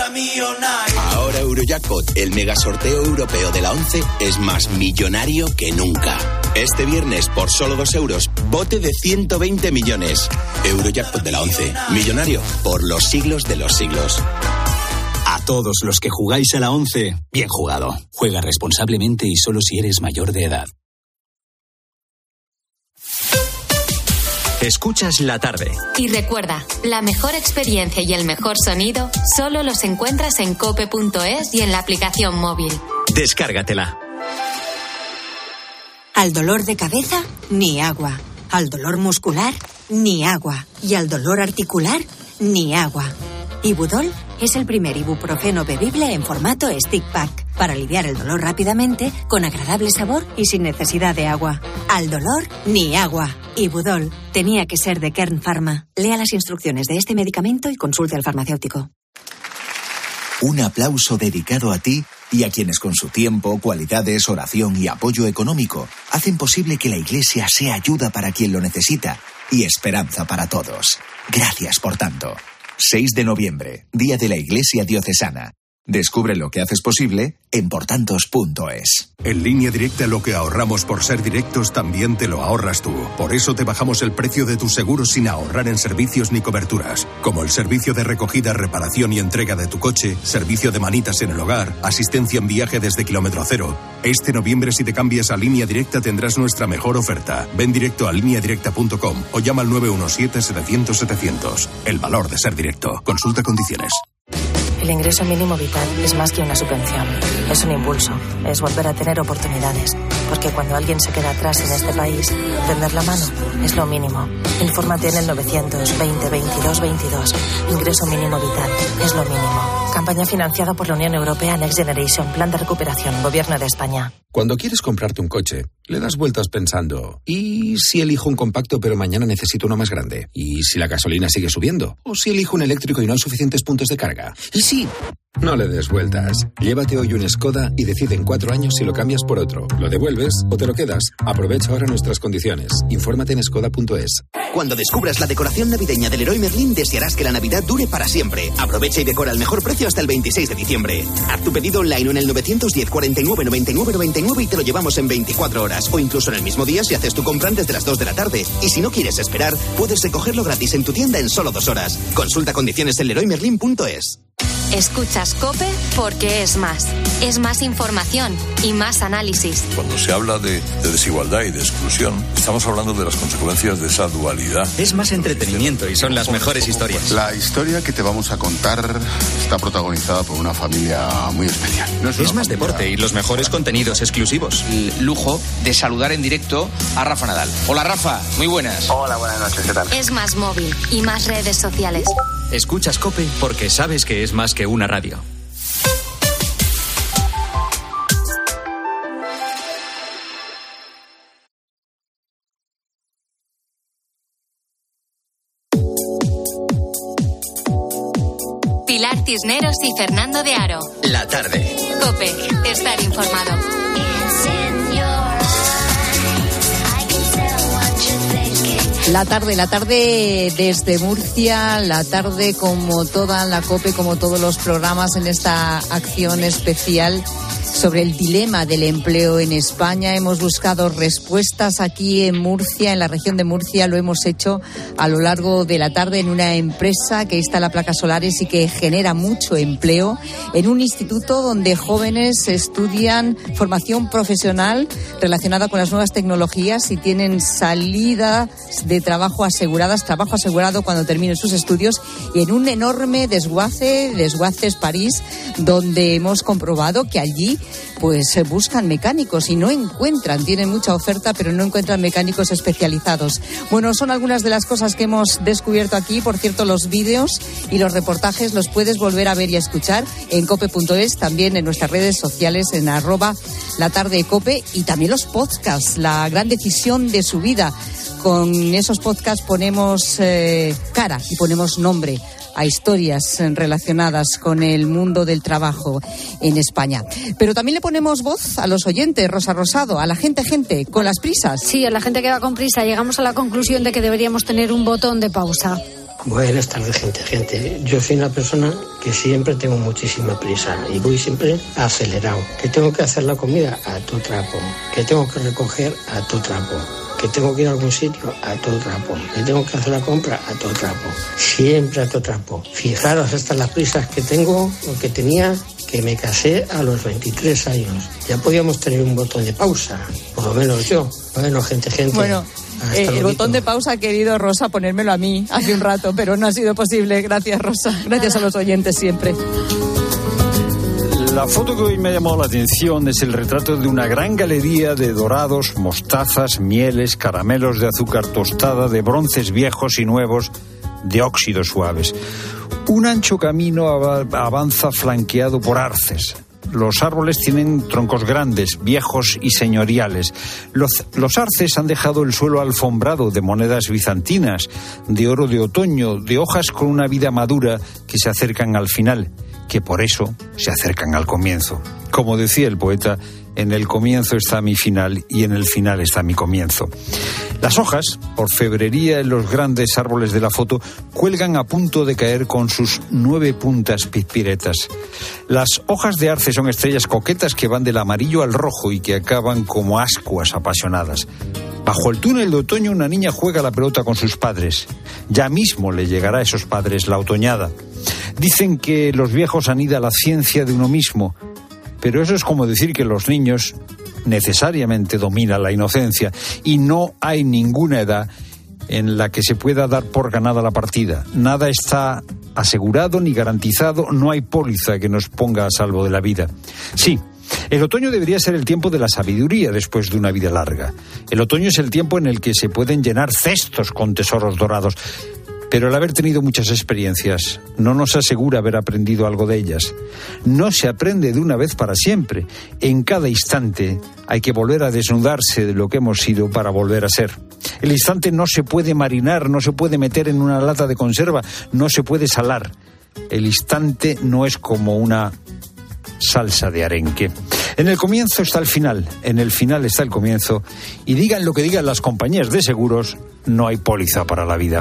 Ahora Eurojackpot, el mega sorteo europeo de la once, es más millonario que nunca. Este viernes, por solo dos euros, bote de ciento veinte millones. Eurojackpot de la once, millonario por los siglos de los siglos. A todos los que jugáis a la once, bien jugado. Juega responsablemente y solo si eres mayor de edad. Escuchas la tarde. Y recuerda, la mejor experiencia y el mejor sonido solo los encuentras en cope punto es y en la aplicación móvil. Descárgatela. Al dolor de cabeza, ni agua. Al dolor muscular, ni agua. Y al dolor articular, ni agua. Ibudol es el primer ibuprofeno bebible en formato stick pack para aliviar el dolor rápidamente, con agradable sabor y sin necesidad de agua. Al dolor, ni agua. Ibudol tenía que ser de Kern Pharma. Lea las instrucciones de este medicamento y consulte al farmacéutico. Un aplauso dedicado a ti y a quienes con su tiempo, cualidades, oración y apoyo económico hacen posible que la Iglesia sea ayuda para quien lo necesita y esperanza para todos. Gracias por tanto. seis de noviembre, Día de la Iglesia Diocesana. Descubre lo que haces posible en portantos punto es. En Línea Directa lo que ahorramos por ser directos también te lo ahorras tú. Por eso te bajamos el precio de tus seguros sin ahorrar en servicios ni coberturas. Como el servicio de recogida, reparación y entrega de tu coche, servicio de manitas en el hogar, asistencia en viaje desde kilómetro cero. Este noviembre si te cambias a Línea Directa tendrás nuestra mejor oferta. Ven directo a línea directa punto com o llama al nueve uno siete, setecientos, setecientos. El valor de ser directo. Consulta condiciones. El ingreso mínimo vital es más que una subvención, es un impulso, es volver a tener oportunidades, porque cuando alguien se queda atrás en este país, tender la mano es lo mínimo. Infórmate en el novecientos veinte, veintidós, veintidós. Ingreso mínimo vital es lo mínimo. Campaña financiada por la Unión Europea Next Generation, Plan de Recuperación, Gobierno de España. Cuando quieres comprarte un coche, le das vueltas pensando, ¿y si elijo un compacto pero mañana necesito uno más grande? ¿Y si la gasolina sigue subiendo? ¿O si elijo un eléctrico y no hay suficientes puntos de carga? ¿Y si...? No le des vueltas. Llévate hoy un Skoda y decide en cuatro años si lo cambias por otro. ¿Lo devuelves o te lo quedas? Aprovecha ahora nuestras condiciones. Infórmate en skoda punto es. Cuando descubras la decoración navideña del Leroy Merlin, desearás que la Navidad dure para siempre. Aprovecha y decora al mejor precio hasta el veintiséis de diciembre. Haz tu pedido online o en el novecientos diez, cuarenta y nueve, noventa y nueve, noventa y nueve y te lo llevamos en veinticuatro horas. O incluso en el mismo día si haces tu compra antes de las dos de la tarde. Y si no quieres esperar, puedes recogerlo gratis en tu tienda en solo dos horas. Consulta condiciones en leroy merlin punto es. Escuchas COPE porque es más. es más información y más análisis. Cuando se habla de, de desigualdad y de exclusión, estamos hablando de las consecuencias de esa dualidad. Es más entretenimiento y son las mejores historias. La historia que te vamos a contar está protagonizada por una familia muy especial. No es, es más familia... deporte y los mejores contenidos exclusivos. El lujo de saludar en directo a Rafa Nadal. Hola Rafa, muy buenas. Hola, buenas noches, ¿qué tal? Es más móvil y más redes sociales. Escuchas COPE porque sabes que es más que una radio. Pilar Cisneros y Fernando de Aro. La tarde. COPE, estar informado. La tarde, la tarde desde Murcia, la tarde como toda la COPE, como todos los programas en esta acción especial sobre el dilema del empleo en España. Hemos buscado respuestas aquí en Murcia, en la región de Murcia. Lo hemos hecho a lo largo de la tarde en una empresa que instala placas solares y que genera mucho empleo, en un instituto donde jóvenes estudian formación profesional relacionada con las nuevas tecnologías y tienen salidas de trabajo aseguradas, trabajo asegurado cuando terminen sus estudios, y en un enorme desguace, Desguaces París, donde hemos comprobado que allí pues se buscan mecánicos y no encuentran, tienen mucha oferta pero no encuentran mecánicos especializados. Bueno, son algunas de las cosas que hemos descubierto aquí. Por cierto, los vídeos y los reportajes los puedes volver a ver y a escuchar en cope punto es, también en nuestras redes sociales, en arroba la tarde cope, y también los podcasts, la gran decisión de su vida. Con esos podcasts ponemos eh, cara y ponemos nombre a historias relacionadas con el mundo del trabajo en España. Pero también le ponemos voz a los oyentes, Rosa Rosado, a la gente, gente, con las prisas. Sí, a la gente que va con prisa. Llegamos a la conclusión de que deberíamos tener un botón de pausa. Buenas tardes, gente, gente. Yo soy una persona que siempre tengo muchísima prisa y voy siempre acelerado. Que tengo que hacer la comida a tu trapo. Que tengo que recoger a tu trapo. Que tengo que ir a algún sitio a todo trapo, que tengo que hacer la compra a todo trapo, siempre a todo trapo. Fijaros hasta las prisas que tengo o que tenía, que me casé a los veintitrés años. Ya podíamos tener un botón de pausa, por lo menos yo. Bueno, gente, gente. Bueno, eh, el botón de pausa ha querido Rosa ponérmelo a mí hace un rato, pero no ha sido posible. Gracias, Rosa. Gracias a los oyentes siempre. La foto que hoy me ha llamado la atención es el retrato de una gran galería de dorados, mostazas, mieles, caramelos de azúcar tostada, de bronces viejos y nuevos, de óxidos suaves. Un ancho camino avanza flanqueado por arces. Los árboles tienen troncos grandes, viejos y señoriales. Los, los arces han dejado el suelo alfombrado de monedas bizantinas, de oro de otoño, de hojas con una vida madura que se acercan al final, que por eso se acercan al comienzo. Como decía el poeta, en el comienzo está mi final y en el final está mi comienzo. Las hojas, orfebrería en los grandes árboles de la foto, cuelgan a punto de caer con sus nueve puntas pispiretas. Las hojas de arce son estrellas coquetas que van del amarillo al rojo y que acaban como ascuas apasionadas. Bajo el túnel de otoño, una niña juega la pelota con sus padres. Ya mismo le llegará a esos padres la otoñada. Dicen que los viejos anidan la ciencia de uno mismo, pero eso es como decir que los niños necesariamente dominan la inocencia, y no hay ninguna edad en la que se pueda dar por ganada la partida. Nada está asegurado ni garantizado, no hay póliza que nos ponga a salvo de la vida. Sí, el otoño debería ser el tiempo de la sabiduría después de una vida larga. El otoño es el tiempo en el que se pueden llenar cestos con tesoros dorados. Pero el haber tenido muchas experiencias no nos asegura haber aprendido algo de ellas. No se aprende de una vez para siempre. En cada instante hay que volver a desnudarse de lo que hemos sido para volver a ser. El instante no se puede marinar, no se puede meter en una lata de conserva, no se puede salar. El instante no es como una salsa de arenque. En el comienzo está el final, en el final está el comienzo, y digan lo que digan las compañías de seguros, no hay póliza para la vida.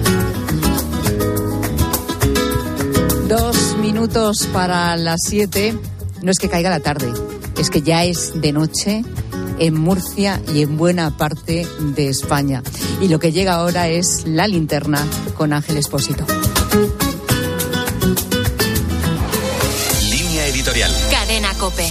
Dos minutos para las siete. No es que caiga la tarde, es que ya es de noche en Murcia y en buena parte de España. Y lo que llega ahora es La Linterna con Ángel Expósito. Línea editorial. Cadena COPE.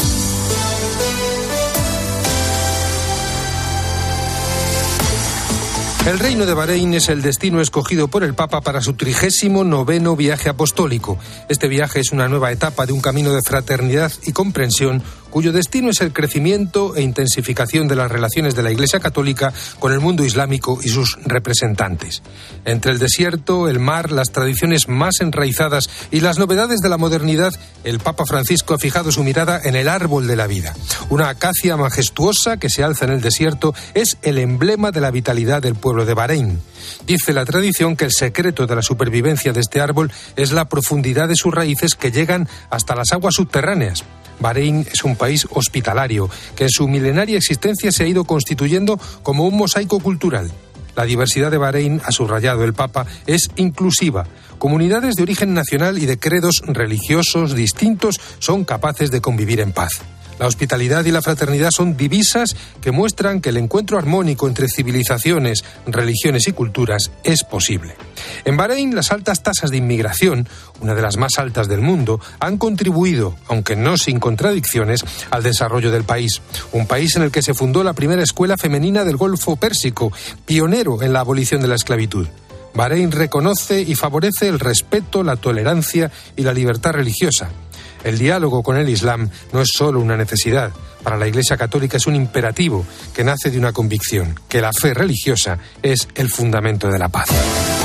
El Reino de Bahrein es el destino escogido por el Papa para su trigésimo noveno viaje apostólico. Este viaje es una nueva etapa de un camino de fraternidad y comprensión cuyo destino es el crecimiento e intensificación de las relaciones de la Iglesia Católica con el mundo islámico y sus representantes. Entre el desierto, el mar, las tradiciones más enraizadas y las novedades de la modernidad, el Papa Francisco ha fijado su mirada en el árbol de la vida. Una acacia majestuosa que se alza en el desierto es el emblema de la vitalidad del pueblo de Bahrein. Dice la tradición que el secreto de la supervivencia de este árbol es la profundidad de sus raíces que llegan hasta las aguas subterráneas. Bahrein es un país hospitalario que en su milenaria existencia se ha ido constituyendo como un mosaico cultural. La diversidad de Bahrein, ha subrayado el Papa, es inclusiva. Comunidades de origen nacional y de credos religiosos distintos son capaces de convivir en paz. La hospitalidad y la fraternidad son divisas que muestran que el encuentro armónico entre civilizaciones, religiones y culturas es posible. En Bahrein, las altas tasas de inmigración, una de las más altas del mundo, han contribuido, aunque no sin contradicciones, al desarrollo del país. Un país en el que se fundó la primera escuela femenina del Golfo Pérsico, pionero en la abolición de la esclavitud. Bahrein reconoce y favorece el respeto, la tolerancia y la libertad religiosa. El diálogo con el Islam no es solo una necesidad. Para la Iglesia Católica es un imperativo que nace de una convicción, que la fe religiosa es el fundamento de la paz.